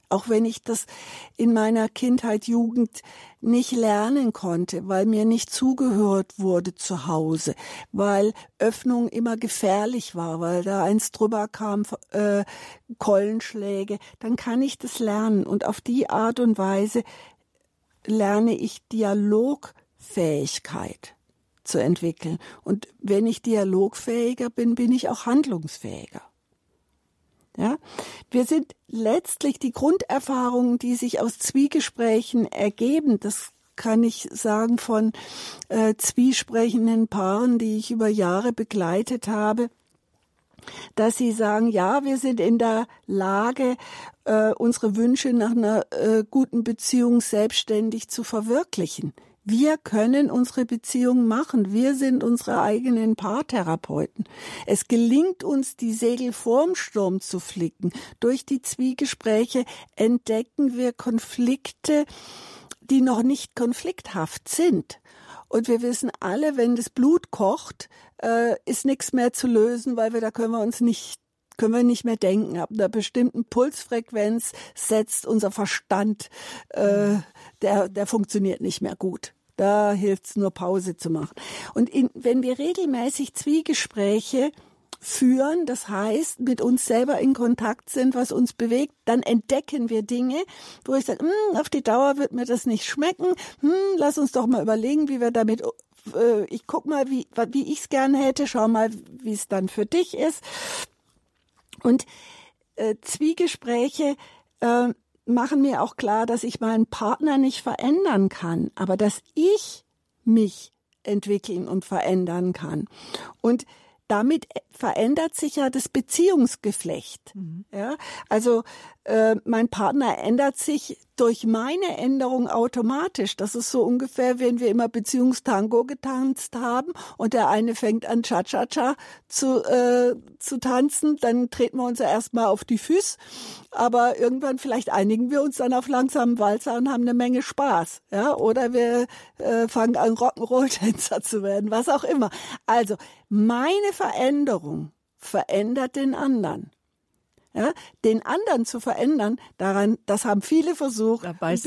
Auch wenn ich das in meiner Kindheit, Jugend nicht lernen konnte, weil mir nicht zugehört wurde zu Hause, weil Öffnung immer gefährlich war, weil da eins drüber kam, Keulenschläge, dann kann ich das lernen. Und auf die Art und Weise lerne ich Dialogfähigkeit zu entwickeln. Und wenn ich dialogfähiger bin, bin ich auch handlungsfähiger. Ja, wir sind letztlich die Grunderfahrungen, die sich aus Zwiegesprächen ergeben. Das kann ich sagen von zwiesprechenden Paaren, die ich über Jahre begleitet habe, dass sie sagen, ja, wir sind in der Lage, unsere Wünsche nach einer guten Beziehung selbstständig zu verwirklichen. Wir können unsere Beziehung machen. Wir sind unsere eigenen Paartherapeuten. Es gelingt uns, die Segel vorm Sturm zu flicken. Durch die Zwiegespräche entdecken wir Konflikte, die noch nicht konflikthaft sind. Und wir wissen alle, wenn das Blut kocht, ist nichts mehr zu lösen, weil da können wir nicht mehr denken. Ab einer bestimmten Pulsfrequenz setzt unser Verstand, der funktioniert nicht mehr gut. Da hilft es nur, Pause zu machen. Und wenn wir regelmäßig Zwiegespräche führen, das heißt, mit uns selber in Kontakt sind, was uns bewegt, dann entdecken wir Dinge, wo ich sage, auf die Dauer wird mir das nicht schmecken, lass uns doch mal überlegen, wie wir damit, ich guck mal, wie ich es gerne hätte, schau mal, wie es dann für dich ist. Und Zwiegespräche machen mir auch klar, dass ich meinen Partner nicht verändern kann, aber dass ich mich entwickeln und verändern kann. Und damit verändert sich ja das Beziehungsgeflecht. Ja, also mein Partner ändert sich durch meine Änderung automatisch. Das ist so ungefähr, wenn wir immer Beziehungstango getanzt haben und der eine fängt an Cha-Cha-Cha zu tanzen, dann treten wir uns ja erstmal auf die Füße, aber irgendwann vielleicht einigen wir uns dann auf langsamen Walzer und haben eine Menge Spaß. Ja, oder wir fangen an Rock'n'Roll-Tänzer zu werden, was auch immer. Also meine Veränderung verändert den anderen. Ja, den anderen zu verändern, das haben viele versucht.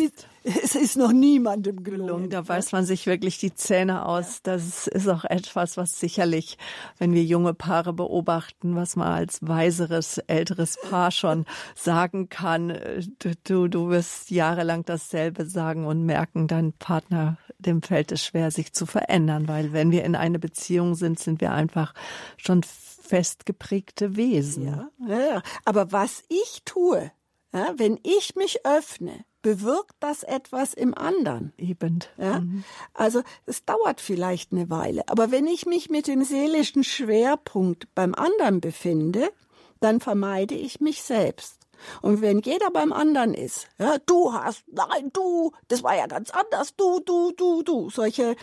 Es ist noch niemandem gelungen. Da beißt man sich wirklich die Zähne aus. Das ist auch etwas, was sicherlich, wenn wir junge Paare beobachten, was man als weiseres, älteres Paar schon sagen kann. Du wirst jahrelang dasselbe sagen und merken, dein Partner, dem fällt es schwer, sich zu verändern. Weil wenn wir in eine Beziehung sind, sind wir einfach schon festgeprägte Wesen. Ja. Aber was ich tue, ja, wenn ich mich öffne, bewirkt das etwas im anderen. Eben. Ja? Also es dauert vielleicht eine Weile, aber wenn ich mich mit dem seelischen Schwerpunkt beim anderen befinde, dann vermeide ich mich selbst. Und wenn jeder beim anderen ist, ja, du, das war ja ganz anders, du, solche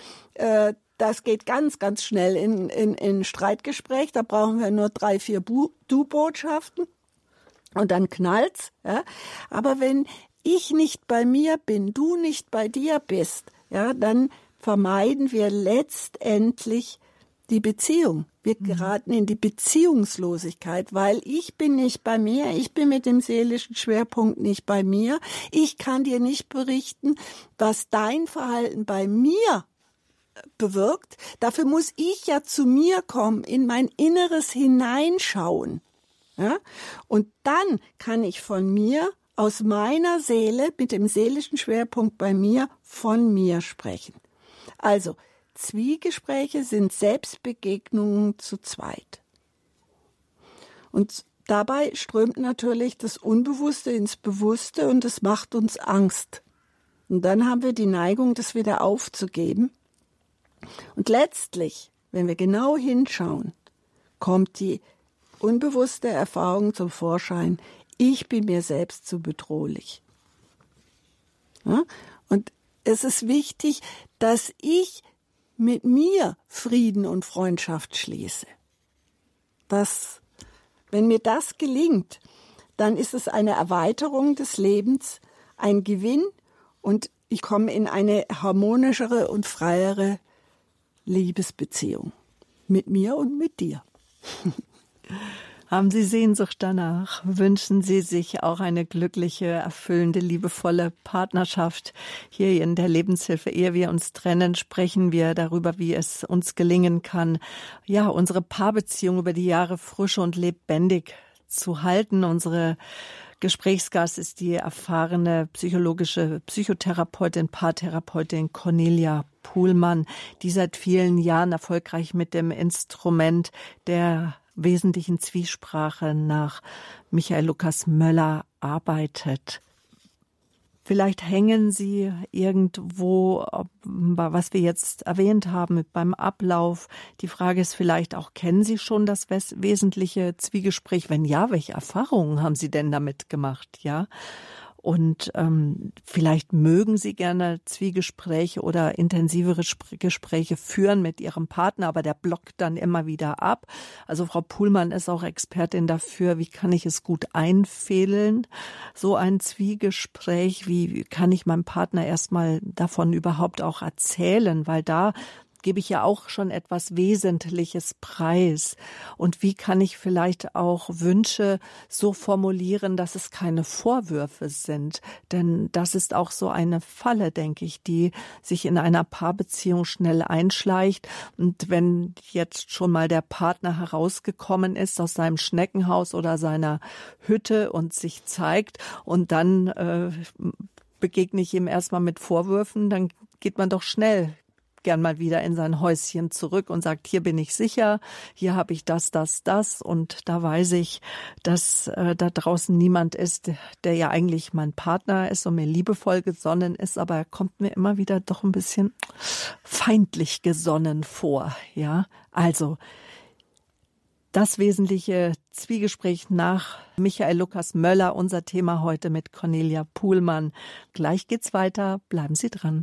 das geht ganz, ganz schnell in Streitgespräch. Da brauchen wir nur 3, 4 Du-Botschaften und dann knallt's. Ja. Aber wenn ich nicht bei mir bin, du nicht bei dir bist, ja, dann vermeiden wir letztendlich die Beziehung. Wir geraten in die Beziehungslosigkeit, weil ich bin nicht bei mir, ich bin mit dem seelischen Schwerpunkt nicht bei mir. Ich kann dir nicht berichten, was dein Verhalten bei mir bewirkt. Dafür muss ich ja zu mir kommen, in mein Inneres hineinschauen. Ja? Und dann kann ich von mir, aus meiner Seele, mit dem seelischen Schwerpunkt bei mir, von mir sprechen. Also, Zwiegespräche sind Selbstbegegnungen zu zweit. Und dabei strömt natürlich das Unbewusste ins Bewusste und es macht uns Angst. Und dann haben wir die Neigung, das wieder aufzugeben. Und letztlich, wenn wir genau hinschauen, kommt die unbewusste Erfahrung zum Vorschein, ich bin mir selbst zu bedrohlich. Ja? Und es ist wichtig, dass ich mit mir Frieden und Freundschaft schließe. Wenn mir das gelingt, dann ist es eine Erweiterung des Lebens, ein Gewinn und ich komme in eine harmonischere und freiere Liebesbeziehung mit mir und mit dir. Haben Sie Sehnsucht danach? Wünschen Sie sich auch eine glückliche, erfüllende, liebevolle Partnerschaft? Hier in der Lebenshilfe, ehe wir uns trennen, sprechen wir darüber, wie es uns gelingen kann, ja, unsere Paarbeziehung über die Jahre frisch und lebendig zu halten. Unsere Gesprächsgast ist die erfahrene Psychotherapeutin, Paartherapeutin Cornelia Puhlmann, die seit vielen Jahren erfolgreich mit dem Instrument der wesentlichen Zwiesprache nach Michael Lukas Möller arbeitet. Vielleicht hängen Sie irgendwo, was wir jetzt erwähnt haben, beim Ablauf. Die Frage ist vielleicht auch, kennen Sie schon das wesentliche Zwiegespräch? Wenn ja, welche Erfahrungen haben Sie denn damit gemacht? Ja. Und vielleicht mögen Sie gerne Zwiegespräche oder intensivere Gespräche führen mit Ihrem Partner, aber der blockt dann immer wieder ab. Also Frau Puhlmann ist auch Expertin dafür, wie kann ich es gut einfädeln, so ein Zwiegespräch, wie kann ich meinem Partner erstmal davon überhaupt auch erzählen, weil da gebe ich ja auch schon etwas Wesentliches preis. Und wie kann ich vielleicht auch Wünsche so formulieren, dass es keine Vorwürfe sind? Denn das ist auch so eine Falle, denke ich, die sich in einer Paarbeziehung schnell einschleicht. Und wenn jetzt schon mal der Partner herausgekommen ist aus seinem Schneckenhaus oder seiner Hütte und sich zeigt und dann begegne ich ihm erstmal mit Vorwürfen, dann geht man doch schnell gern mal wieder in sein Häuschen zurück und sagt, hier bin ich sicher, hier habe ich das und da weiß ich, dass da draußen niemand ist, der ja eigentlich mein Partner ist und mir liebevoll gesonnen ist, aber er kommt mir immer wieder doch ein bisschen feindlich gesonnen vor, ja. Also, das wesentliche Zwiegespräch nach Michael Lukas Möller, unser Thema heute mit Cornelia Puhlmann. Gleich geht's weiter, bleiben Sie dran.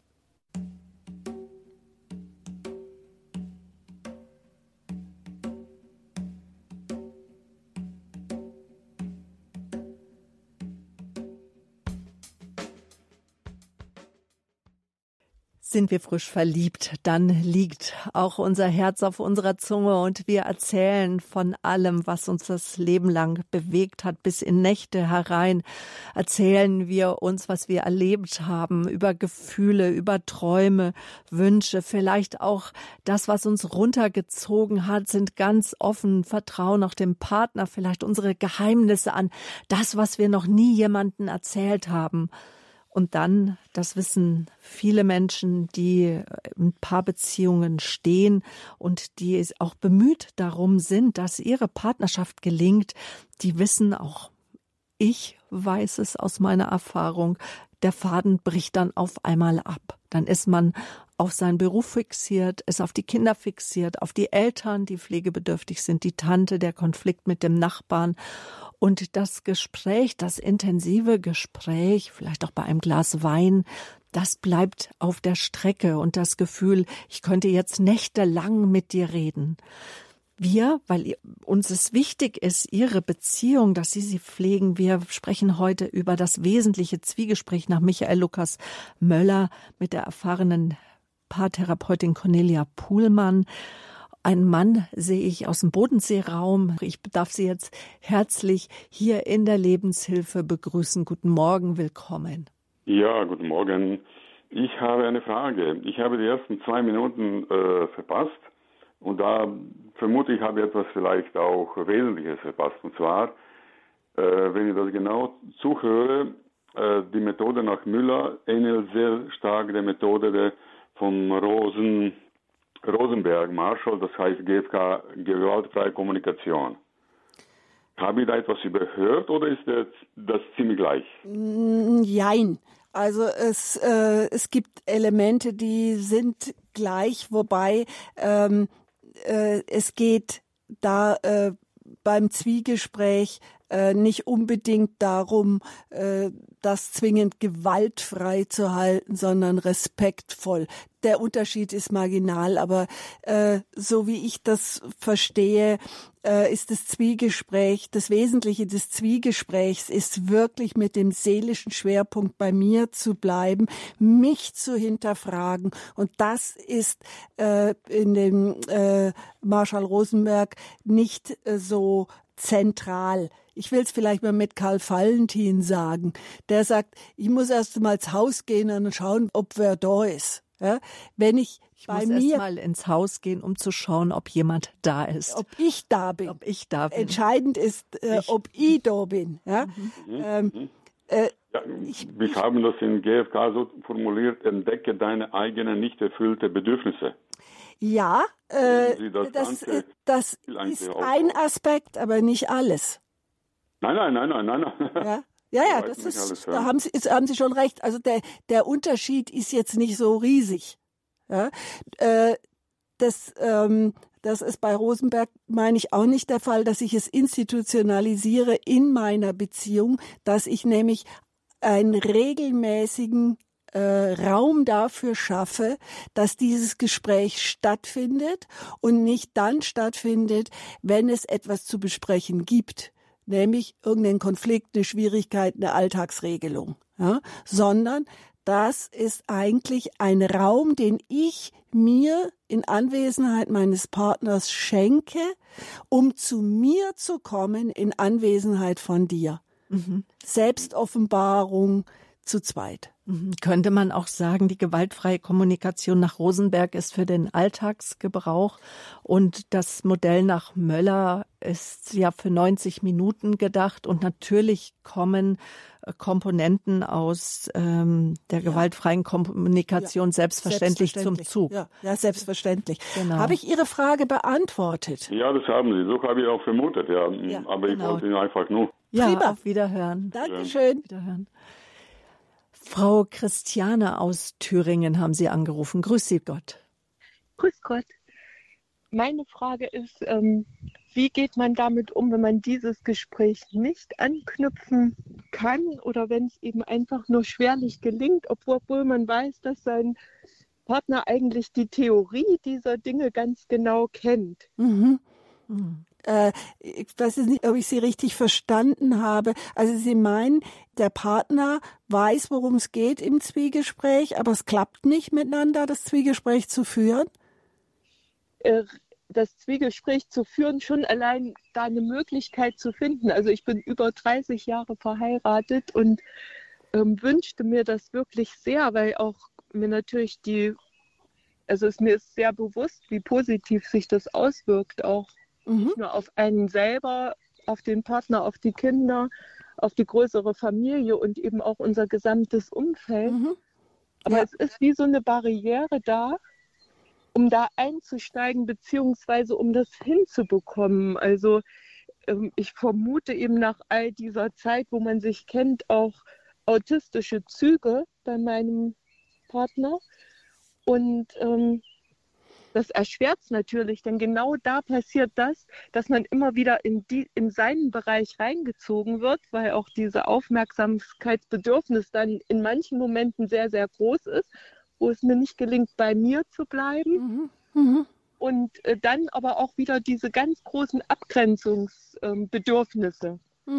Sind wir frisch verliebt, dann liegt auch unser Herz auf unserer Zunge und wir erzählen von allem, was uns das Leben lang bewegt hat, bis in Nächte herein. Erzählen wir uns, was wir erlebt haben, über Gefühle, über Träume, Wünsche, vielleicht auch das, was uns runtergezogen hat, sind ganz offen, vertrauen auch dem Partner, vielleicht unsere Geheimnisse an, das, was wir noch nie jemandem erzählt haben. Und dann, das wissen viele Menschen, die in Paarbeziehungen stehen und die auch bemüht darum sind, dass ihre Partnerschaft gelingt, die wissen auch, ich weiß es aus meiner Erfahrung, der Faden bricht dann auf einmal ab. Dann ist man auf seinen Beruf fixiert, ist auf die Kinder fixiert, auf die Eltern, die pflegebedürftig sind, die Tante, der Konflikt mit dem Nachbarn. Und das Gespräch, das intensive Gespräch, vielleicht auch bei einem Glas Wein, das bleibt auf der Strecke und das Gefühl, ich könnte jetzt nächtelang mit dir reden. Wir, weil uns es wichtig ist, Ihre Beziehung, dass Sie pflegen, wir sprechen heute über das wesentliche Zwiegespräch nach Michael Lukas Möller mit der erfahrenen Paartherapeutin Cornelia Puhlmann. Ein Mann sehe ich aus dem Bodenseeraum. Ich darf Sie jetzt herzlich hier in der Lebenshilfe begrüßen. Guten Morgen, willkommen. Ja, guten Morgen. Ich habe eine Frage. Ich habe die ersten 2 Minuten verpasst und da vermute ich, habe ich etwas vielleicht auch Wesentliches verpasst. Und zwar, wenn ich das genau zuhöre, die Methode nach Müller ähnelt sehr stark der Methode von Rosenberg, Marshall, das heißt GFK, gewaltfreie Kommunikation. Habe ich da etwas überhört oder ist das ziemlich gleich? Jein. Also es gibt Elemente, die sind gleich, wobei es geht da beim Zwiegespräch nicht unbedingt darum, das zwingend gewaltfrei zu halten, sondern respektvoll. Der Unterschied ist marginal, aber so wie ich das verstehe, ist das Zwiegespräch, das Wesentliche des Zwiegesprächs ist wirklich mit dem seelischen Schwerpunkt bei mir zu bleiben, mich zu hinterfragen. Und das ist in dem Marshall Rosenberg nicht so zentral. Ich will es vielleicht mal mit Karl Valentin sagen. Der sagt, ich muss erst mal ins Haus gehen und schauen, ob wer da ist. Ja? Wenn ich muss erst mal ins Haus gehen, um zu schauen, ob jemand da ist. Ob ich da bin. Ob ich da bin. Entscheidend ist, ob ich da bin. Ja? Wir haben das in GfK so formuliert, entdecke deine eigenen nicht erfüllte Bedürfnisse. Ja, das ist ein Aspekt, aber nicht alles. Nein. Ja, das ist, alles, ja. Da haben Sie schon recht. Also der Unterschied ist jetzt nicht so riesig. Ja? Das ist bei Rosenberg, meine ich, auch nicht der Fall, dass ich es institutionalisiere in meiner Beziehung, dass ich nämlich einen regelmäßigen Raum dafür schaffe, dass dieses Gespräch stattfindet und nicht dann stattfindet, wenn es etwas zu besprechen gibt, nämlich irgendeinen Konflikt, eine Schwierigkeit, eine Alltagsregelung, ja? Sondern das ist eigentlich ein Raum, den ich mir in Anwesenheit meines Partners schenke, um zu mir zu kommen in Anwesenheit von dir. Selbstoffenbarung zu zweit. Könnte man auch sagen, die gewaltfreie Kommunikation nach Rosenberg ist für den Alltagsgebrauch und das Modell nach Möller ist ja für 90 Minuten gedacht und natürlich kommen Komponenten aus der gewaltfreien Kommunikation selbstverständlich zum Zug. Ja, selbstverständlich. Genau. Habe ich Ihre Frage beantwortet? Ja, das haben Sie. So habe ich auch vermutet. Ja. Aber ich wollte Ihnen einfach nur. Ja, auf Wiederhören. Dankeschön. Wiederhören. Frau Christiane aus Thüringen haben Sie angerufen. Grüß Sie Gott. Grüß Gott. Meine Frage ist, wie geht man damit um, wenn man dieses Gespräch nicht anknüpfen kann oder wenn es eben einfach nur schwerlich gelingt, obwohl man weiß, dass sein Partner eigentlich die Theorie dieser Dinge ganz genau kennt? Ich weiß nicht, ob ich Sie richtig verstanden habe. Also Sie meinen, der Partner weiß, worum es geht im Zwiegespräch, aber es klappt nicht miteinander, das Zwiegespräch zu führen? Das Zwiegespräch zu führen, schon allein da eine Möglichkeit zu finden. Also ich bin über 30 Jahre verheiratet und wünschte mir das wirklich sehr, weil auch mir natürlich mir ist sehr bewusst, wie positiv sich das auswirkt, auch nicht nur auf einen selber, auf den Partner, auf die Kinder, auf die größere Familie und eben auch unser gesamtes Umfeld. Aber es ist wie so eine Barriere da, um da einzusteigen, beziehungsweise um das hinzubekommen. Also ich vermute eben nach all dieser Zeit, wo man sich kennt, auch autistische Züge bei meinem Partner. Und das erschwert es natürlich, denn genau da passiert das, dass man immer wieder in seinen Bereich reingezogen wird, weil auch diese Aufmerksamkeitsbedürfnis dann in manchen Momenten sehr, sehr groß ist, wo es mir nicht gelingt, bei mir zu bleiben. Und dann aber auch wieder diese ganz großen Abgrenzungsbedürfnisse.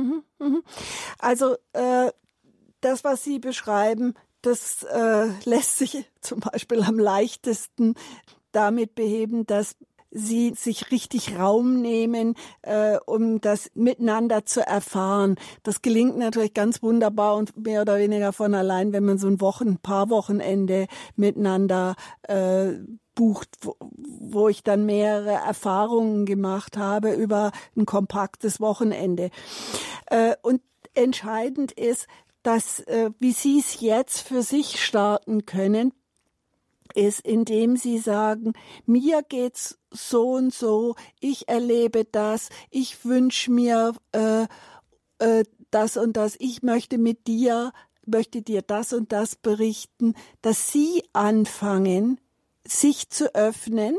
Also das, was Sie beschreiben, das lässt sich zum Beispiel am leichtesten damit beheben, dass Sie sich richtig Raum nehmen, um das miteinander zu erfahren. Das gelingt natürlich ganz wunderbar und mehr oder weniger von allein, wenn man so ein paar Wochenende miteinander bucht, wo ich dann mehrere Erfahrungen gemacht habe über ein kompaktes Wochenende. Und entscheidend ist, dass, wie Sie es jetzt für sich starten können, ist, indem Sie sagen, mir geht's so und so, ich erlebe das, ich wünsche mir das und das, ich möchte dir das und das berichten, dass Sie anfangen, sich zu öffnen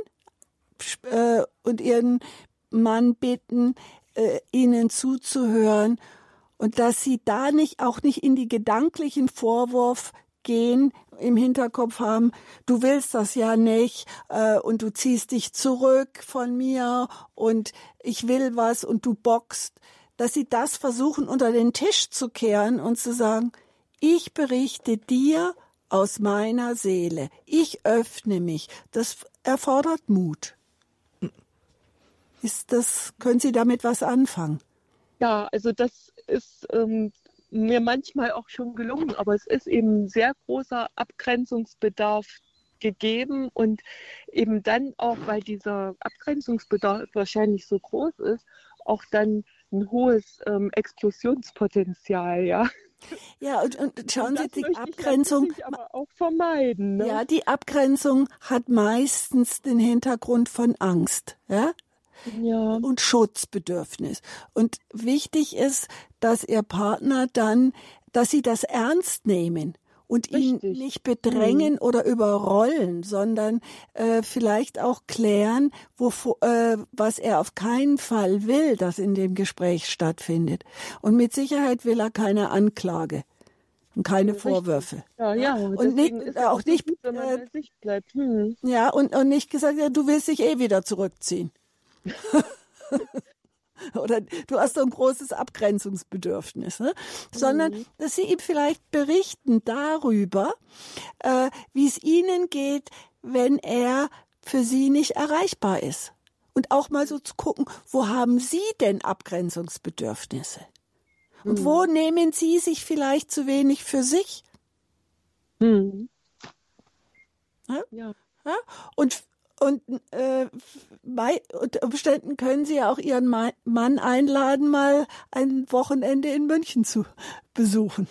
und Ihren Mann bitten, Ihnen zuzuhören und dass Sie da auch nicht in die gedanklichen Vorwurf gehen, im Hinterkopf haben, du willst das ja nicht und du ziehst dich zurück von mir und ich will was und du bockst, dass Sie das versuchen unter den Tisch zu kehren und zu sagen, ich berichte dir aus meiner Seele, ich öffne mich. Das erfordert Mut. Können Sie damit was anfangen? Ja, also das ist mir manchmal auch schon gelungen, aber es ist eben sehr großer Abgrenzungsbedarf gegeben und eben dann auch, weil dieser Abgrenzungsbedarf wahrscheinlich so groß ist, auch dann ein hohes Explosionspotenzial, ja. Ja, und schauen Sie, die Abgrenzung aber auch vermeiden. Ne? Ja, die Abgrenzung hat meistens den Hintergrund von Angst, ja? Ja. Und Schutzbedürfnis. Und wichtig ist, dass Ihr Partner dass Sie das ernst nehmen und ihn nicht bedrängen oder überrollen, sondern vielleicht auch klären, was er auf keinen Fall will, dass in dem Gespräch stattfindet. Und mit Sicherheit will er keine Anklage und keine Vorwürfe. Ja. Und nicht, auch nicht, gut, wenn man bei sich bleibt. Ja, und nicht gesagt, ja, du willst dich wieder zurückziehen. Oder du hast so ein großes Abgrenzungsbedürfnis, ne? Sondern, dass sie ihm vielleicht berichten darüber, wie es ihnen geht, wenn er für sie nicht erreichbar ist. Und auch mal so zu gucken, wo haben sie denn Abgrenzungsbedürfnisse? Und wo nehmen sie sich vielleicht zu wenig für sich? Ja. Und unter Umständen können Sie ja auch Ihren Mann einladen, mal ein Wochenende in München zu besuchen.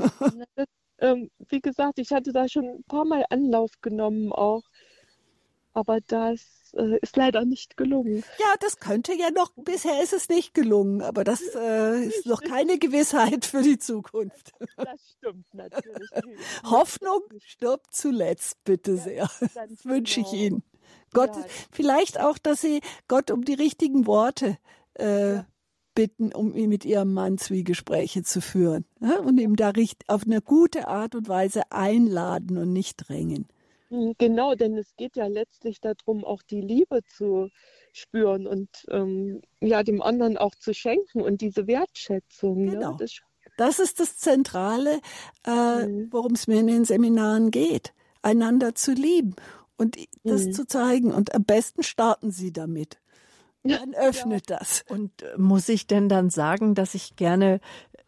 Wie gesagt, ich hatte da schon ein paar Mal Anlauf genommen auch. Aber das ist leider nicht gelungen. Ja, das könnte ja noch, bisher ist es nicht gelungen, aber das ist noch keine Gewissheit für die Zukunft. Das stimmt natürlich. Hoffnung stirbt zuletzt, bitte sehr. Das wünsche ich Ihnen. Gott, vielleicht auch, dass Sie Gott um die richtigen Worte bitten, um mit Ihrem Mann Zwiegespräche zu führen. Ja? Und ihm da auf eine gute Art und Weise einladen und nicht drängen. Genau, denn es geht ja letztlich darum, auch die Liebe zu spüren und dem anderen auch zu schenken und diese Wertschätzung. Genau. Ne? Das ist das Zentrale, worum es mir in den Seminaren geht, einander zu lieben und das zu zeigen. Und am besten starten Sie damit. Dann öffnet das. Und muss ich denn dann sagen, dass ich gerne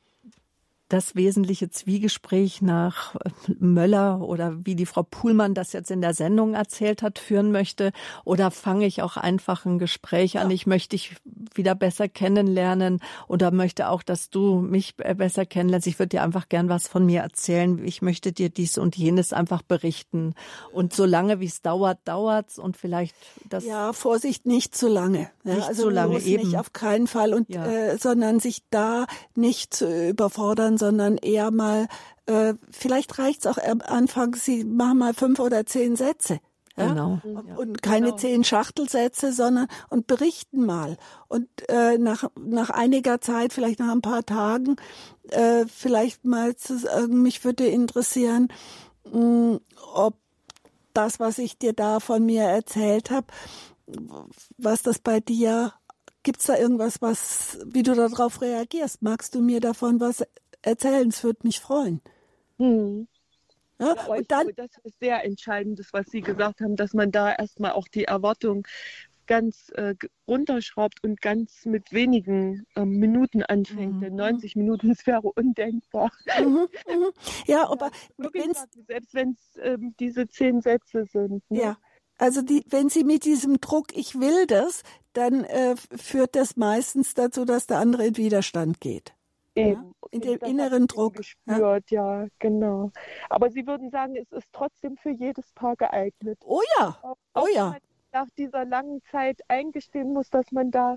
das wesentliche Zwiegespräch nach Möller oder wie die Frau Puhlmann das jetzt in der Sendung erzählt hat, führen möchte? Oder fange ich auch einfach ein Gespräch an? Ich möchte dich wieder besser kennenlernen oder möchte auch, dass du mich besser kennenlernst. Ich würde dir einfach gern was von mir erzählen. Ich möchte dir dies und jenes einfach berichten. Und solange wie es dauert, dauert's und vielleicht das... Ja, Vorsicht, nicht zu lange. Ja, nicht zu lange, eben. Nicht auf keinen Fall. Und sondern sich da nicht zu überfordern, sondern eher mal, vielleicht reicht es auch am Anfang, Sie machen mal 5 oder 10 Sätze. Ja? Genau. Und keine 10 Schachtelsätze, und berichten mal. Und nach einiger Zeit, vielleicht nach ein paar Tagen, vielleicht mal zu sagen, mich würde interessieren, ob das, was ich dir da von mir erzählt habe, was das bei dir, gibt's da irgendwas, wie du darauf reagierst? Magst du mir davon was erzählen? Es würde mich freuen. Ja, und dann, das ist sehr entscheidend, was Sie gesagt haben, dass man da erstmal auch die Erwartung ganz runterschraubt und ganz mit wenigen Minuten anfängt. Denn 90 Minuten, das wäre undenkbar. Ja, aber selbst wenn es diese 10 Sätze sind. Ne? Ja, also wenn Sie mit diesem Druck, ich will das, dann führt das meistens dazu, dass der andere in Widerstand geht. Ja? In den inneren Druck. Gespürt, ja, genau. Aber Sie würden sagen, es ist trotzdem für jedes Paar geeignet. Oh ja, auch wenn man nach dieser langen Zeit eingestehen muss, dass man da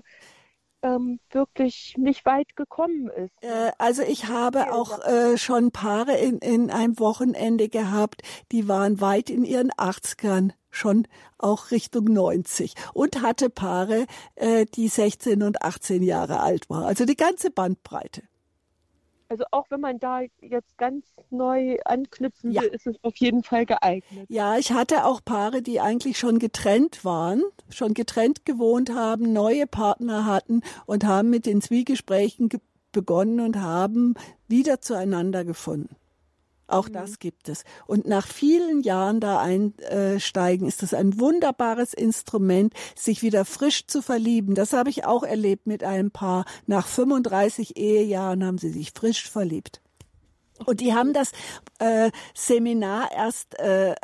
wirklich nicht weit gekommen ist. Also ich habe auch schon Paare in einem Wochenende gehabt, die waren weit in ihren 80ern, schon auch Richtung 90 und hatte Paare, die 16 und 18 Jahre alt waren. Also die ganze Bandbreite. Also auch wenn man da jetzt ganz neu anknüpfen will, ist es auf jeden Fall geeignet. Ja, ich hatte auch Paare, die eigentlich schon getrennt waren, schon getrennt gewohnt haben, neue Partner hatten und haben mit den Zwiegesprächen begonnen und haben wieder zueinander gefunden. Auch das gibt es. Und nach vielen Jahren da einsteigen, ist es ein wunderbares Instrument, sich wieder frisch zu verlieben. Das habe ich auch erlebt mit einem Paar. Nach 35 Ehejahren haben sie sich frisch verliebt. Und die haben das Seminar erst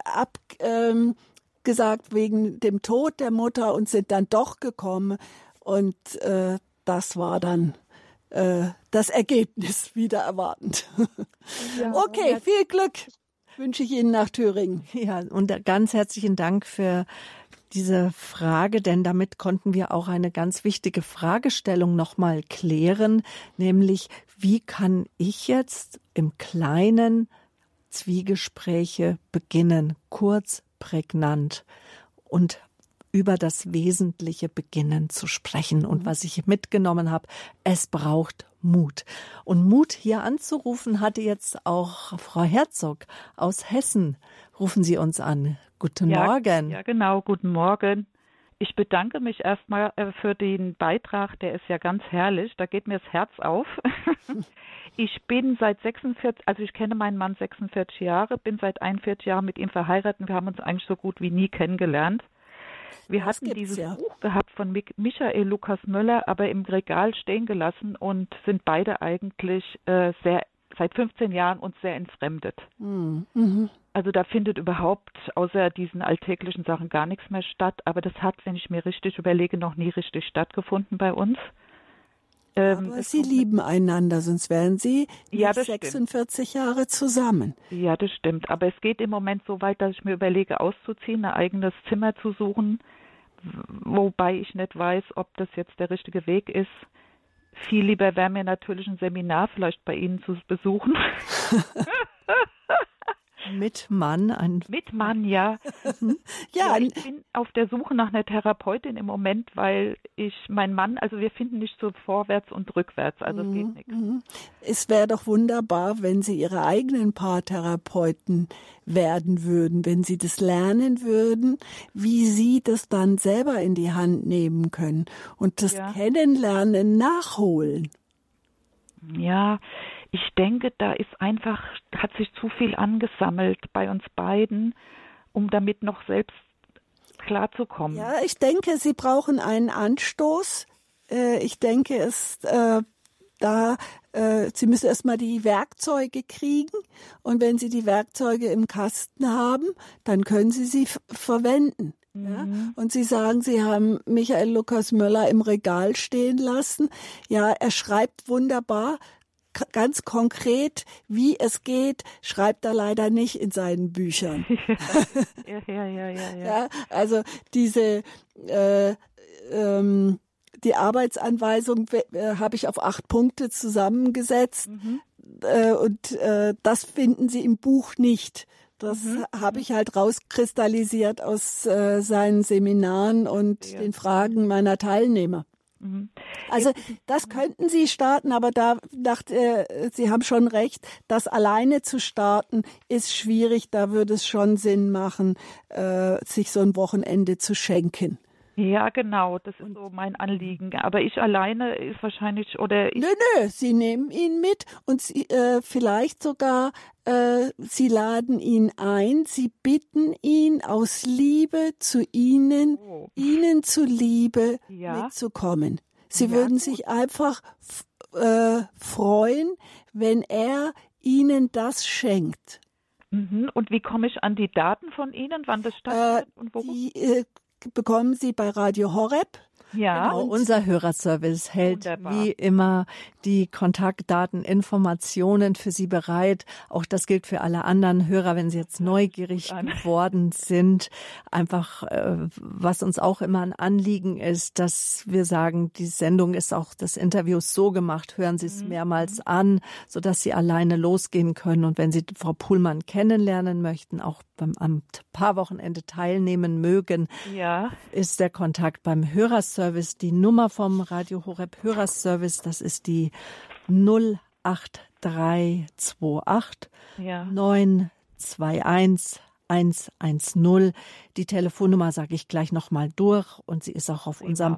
abgesagt wegen dem Tod der Mutter und sind dann doch gekommen. Und das war dann das Ergebnis wieder erwartend. Ja, okay, viel Glück wünsche ich Ihnen nach Thüringen. Ja, und ganz herzlichen Dank für diese Frage, denn damit konnten wir auch eine ganz wichtige Fragestellung nochmal klären, nämlich wie kann ich jetzt im Kleinen Zwiegespräche beginnen, kurz, prägnant und über das Wesentliche beginnen zu sprechen. Und was ich mitgenommen habe, es braucht Mut. Und Mut hier anzurufen hatte jetzt auch Frau Herzog aus Hessen. Rufen Sie uns an. Guten Morgen. Ja, genau. Guten Morgen. Ich bedanke mich erstmal für den Beitrag. Der ist ja ganz herrlich. Da geht mir das Herz auf. Ich bin seit 46, also ich kenne meinen Mann 46 Jahre, bin seit 41 Jahren mit ihm verheiratet. Wir haben uns eigentlich so gut wie nie kennengelernt. Wir hatten dieses Buch gehabt von Michael Lukas Möller, aber im Regal stehen gelassen und sind beide eigentlich seit 15 Jahren uns sehr entfremdet. Mhm. Also da findet überhaupt außer diesen alltäglichen Sachen gar nichts mehr statt. Aber das hat, wenn ich mir richtig überlege, noch nie richtig stattgefunden bei uns. Aber Sie lieben einander, sonst wären Sie nicht 46 Jahre zusammen. Ja, das stimmt. Aber es geht im Moment so weit, dass ich mir überlege, auszuziehen, ein eigenes Zimmer zu suchen, wobei ich nicht weiß, ob das jetzt der richtige Weg ist. Viel lieber wäre mir natürlich ein Seminar vielleicht bei Ihnen zu besuchen. Mit Mann? Mit Mann, ja. Ja, ich bin auf der Suche nach einer Therapeutin im Moment, weil mein Mann, also wir finden nicht so vorwärts und rückwärts, also es geht nichts. Es wäre doch wunderbar, wenn Sie Ihre eigenen Paartherapeuten werden würden, wenn Sie das lernen würden, wie Sie das dann selber in die Hand nehmen können und das Kennenlernen nachholen. Ja, ich denke, hat sich zu viel angesammelt bei uns beiden, um damit noch selbst klarzukommen. Ja, ich denke, Sie brauchen einen Anstoß. Ich denke, Sie müssen erstmal die Werkzeuge kriegen. Und wenn Sie die Werkzeuge im Kasten haben, dann können Sie sie verwenden. Ja? Und Sie sagen, Sie haben Michael Lukas Möller im Regal stehen lassen. Ja, er schreibt wunderbar. Ganz konkret, wie es geht, schreibt er leider nicht in seinen Büchern. Ja, also die Arbeitsanweisung habe ich auf 8 Punkte zusammengesetzt und das finden Sie im Buch nicht. Das habe ich halt rauskristallisiert aus seinen Seminaren und den Fragen meiner Teilnehmer. Also das könnten Sie starten, aber Sie haben schon recht, das alleine zu starten ist schwierig. Da würde es schon Sinn machen, sich so ein Wochenende zu schenken. Ja, genau, das ist so mein Anliegen. Aber ich alleine ist wahrscheinlich, oder... Nö, Sie nehmen ihn mit und vielleicht sogar, Sie laden ihn ein, Sie bitten ihn aus Liebe zu Ihnen, Ihnen zuliebe mitzukommen. Sie würden sich einfach freuen, wenn er Ihnen das schenkt. Und wie komme ich an die Daten von Ihnen, wann das stattfindet und wo? Die bekommen Sie bei Radio Horeb. Ja, genau, unser Hörerservice hält wie immer die Kontaktdaten, Informationen für Sie bereit. Auch das gilt für alle anderen Hörer, wenn Sie jetzt neugierig geworden sind. Einfach, was uns auch immer ein Anliegen ist, dass wir sagen, die Sendung ist auch das Interview so gemacht, hören Sie es mehrmals an, sodass Sie alleine losgehen können. Und wenn Sie Frau Puhlmann kennenlernen möchten, auch am Paarwochenende teilnehmen mögen, ist der Kontakt beim Hörerservice. Die Nummer vom Radio Horeb Hörerservice, das ist die 08328 921 110. Die Telefonnummer sage ich gleich nochmal durch und sie ist auch auf unserem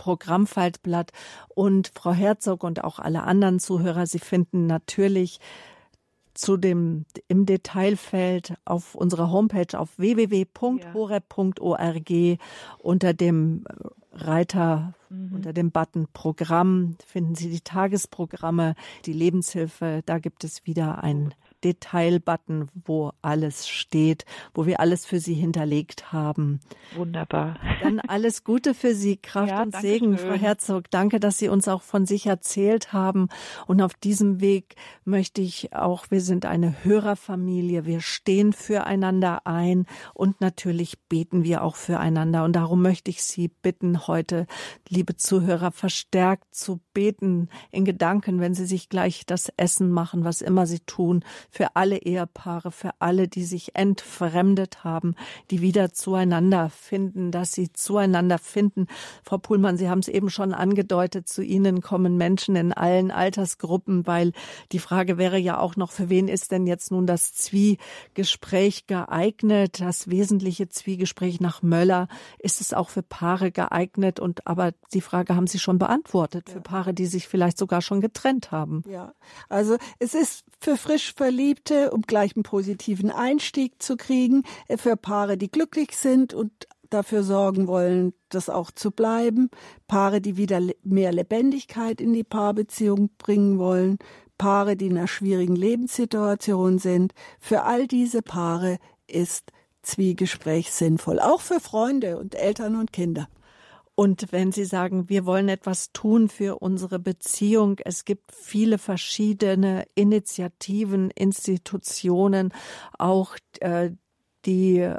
Programmfaltblatt. Und Frau Herzog und auch alle anderen Zuhörer, Sie finden natürlich im Detailfeld auf unserer Homepage auf www.horeb.org unter dem Reiter, unter dem Button Programm finden Sie die Tagesprogramme, die Lebenshilfe. Da gibt es wieder ein Detailbutton, wo alles steht, wo wir alles für Sie hinterlegt haben. Wunderbar. Dann alles Gute für Sie, Kraft und Segen, Frau Herzog. Danke, dass Sie uns auch von sich erzählt haben. Und auf diesem Weg möchte ich auch, wir sind eine Hörerfamilie, wir stehen füreinander ein und natürlich beten wir auch füreinander. Und darum möchte ich Sie bitten, heute, liebe Zuhörer, verstärkt zu beten in Gedanken, wenn Sie sich gleich das Essen machen, was immer Sie tun, für alle Ehepaare, für alle, die sich entfremdet haben, die wieder zueinander finden, dass sie zueinander finden. Frau Puhlmann, Sie haben es eben schon angedeutet, zu Ihnen kommen Menschen in allen Altersgruppen, weil die Frage wäre ja auch noch, für wen ist denn jetzt nun das Zwiegespräch geeignet, das wesentliche Zwiegespräch nach Möller? Ist es auch für Paare geeignet? Aber die Frage haben Sie schon beantwortet, für Paare, die sich vielleicht sogar schon getrennt haben. Ja, also es ist für frisch Verliebte, um gleich einen positiven Einstieg zu kriegen, für Paare, die glücklich sind und dafür sorgen wollen, das auch zu bleiben, Paare, die wieder mehr Lebendigkeit in die Paarbeziehung bringen wollen, Paare, die in einer schwierigen Lebenssituation sind. Für all diese Paare ist Zwiegespräch sinnvoll, auch für Freunde und Eltern und Kinder. Und wenn Sie sagen, wir wollen etwas tun für unsere Beziehung, es gibt viele verschiedene Initiativen, Institutionen, auch die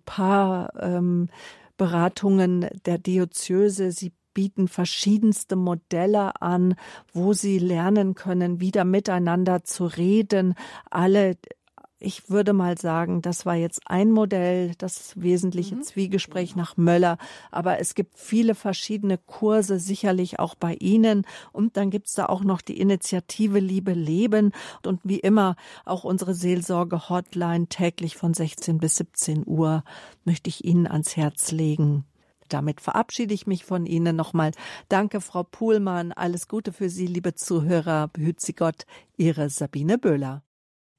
Paarberatungen der Diözese. Sie bieten verschiedenste Modelle an, wo Sie lernen können, wieder miteinander zu reden. Ich würde mal sagen, das war jetzt ein Modell, das wesentliche Zwiegespräch nach Möller. Aber es gibt viele verschiedene Kurse, sicherlich auch bei Ihnen. Und dann gibt es da auch noch die Initiative Liebe Leben. Und wie immer auch unsere Seelsorge-Hotline täglich von 16 bis 17 Uhr möchte ich Ihnen ans Herz legen. Damit verabschiede ich mich von Ihnen nochmal. Danke, Frau Puhlmann. Alles Gute für Sie, liebe Zuhörer. Behüt Sie Gott. Ihre Sabine Böhler.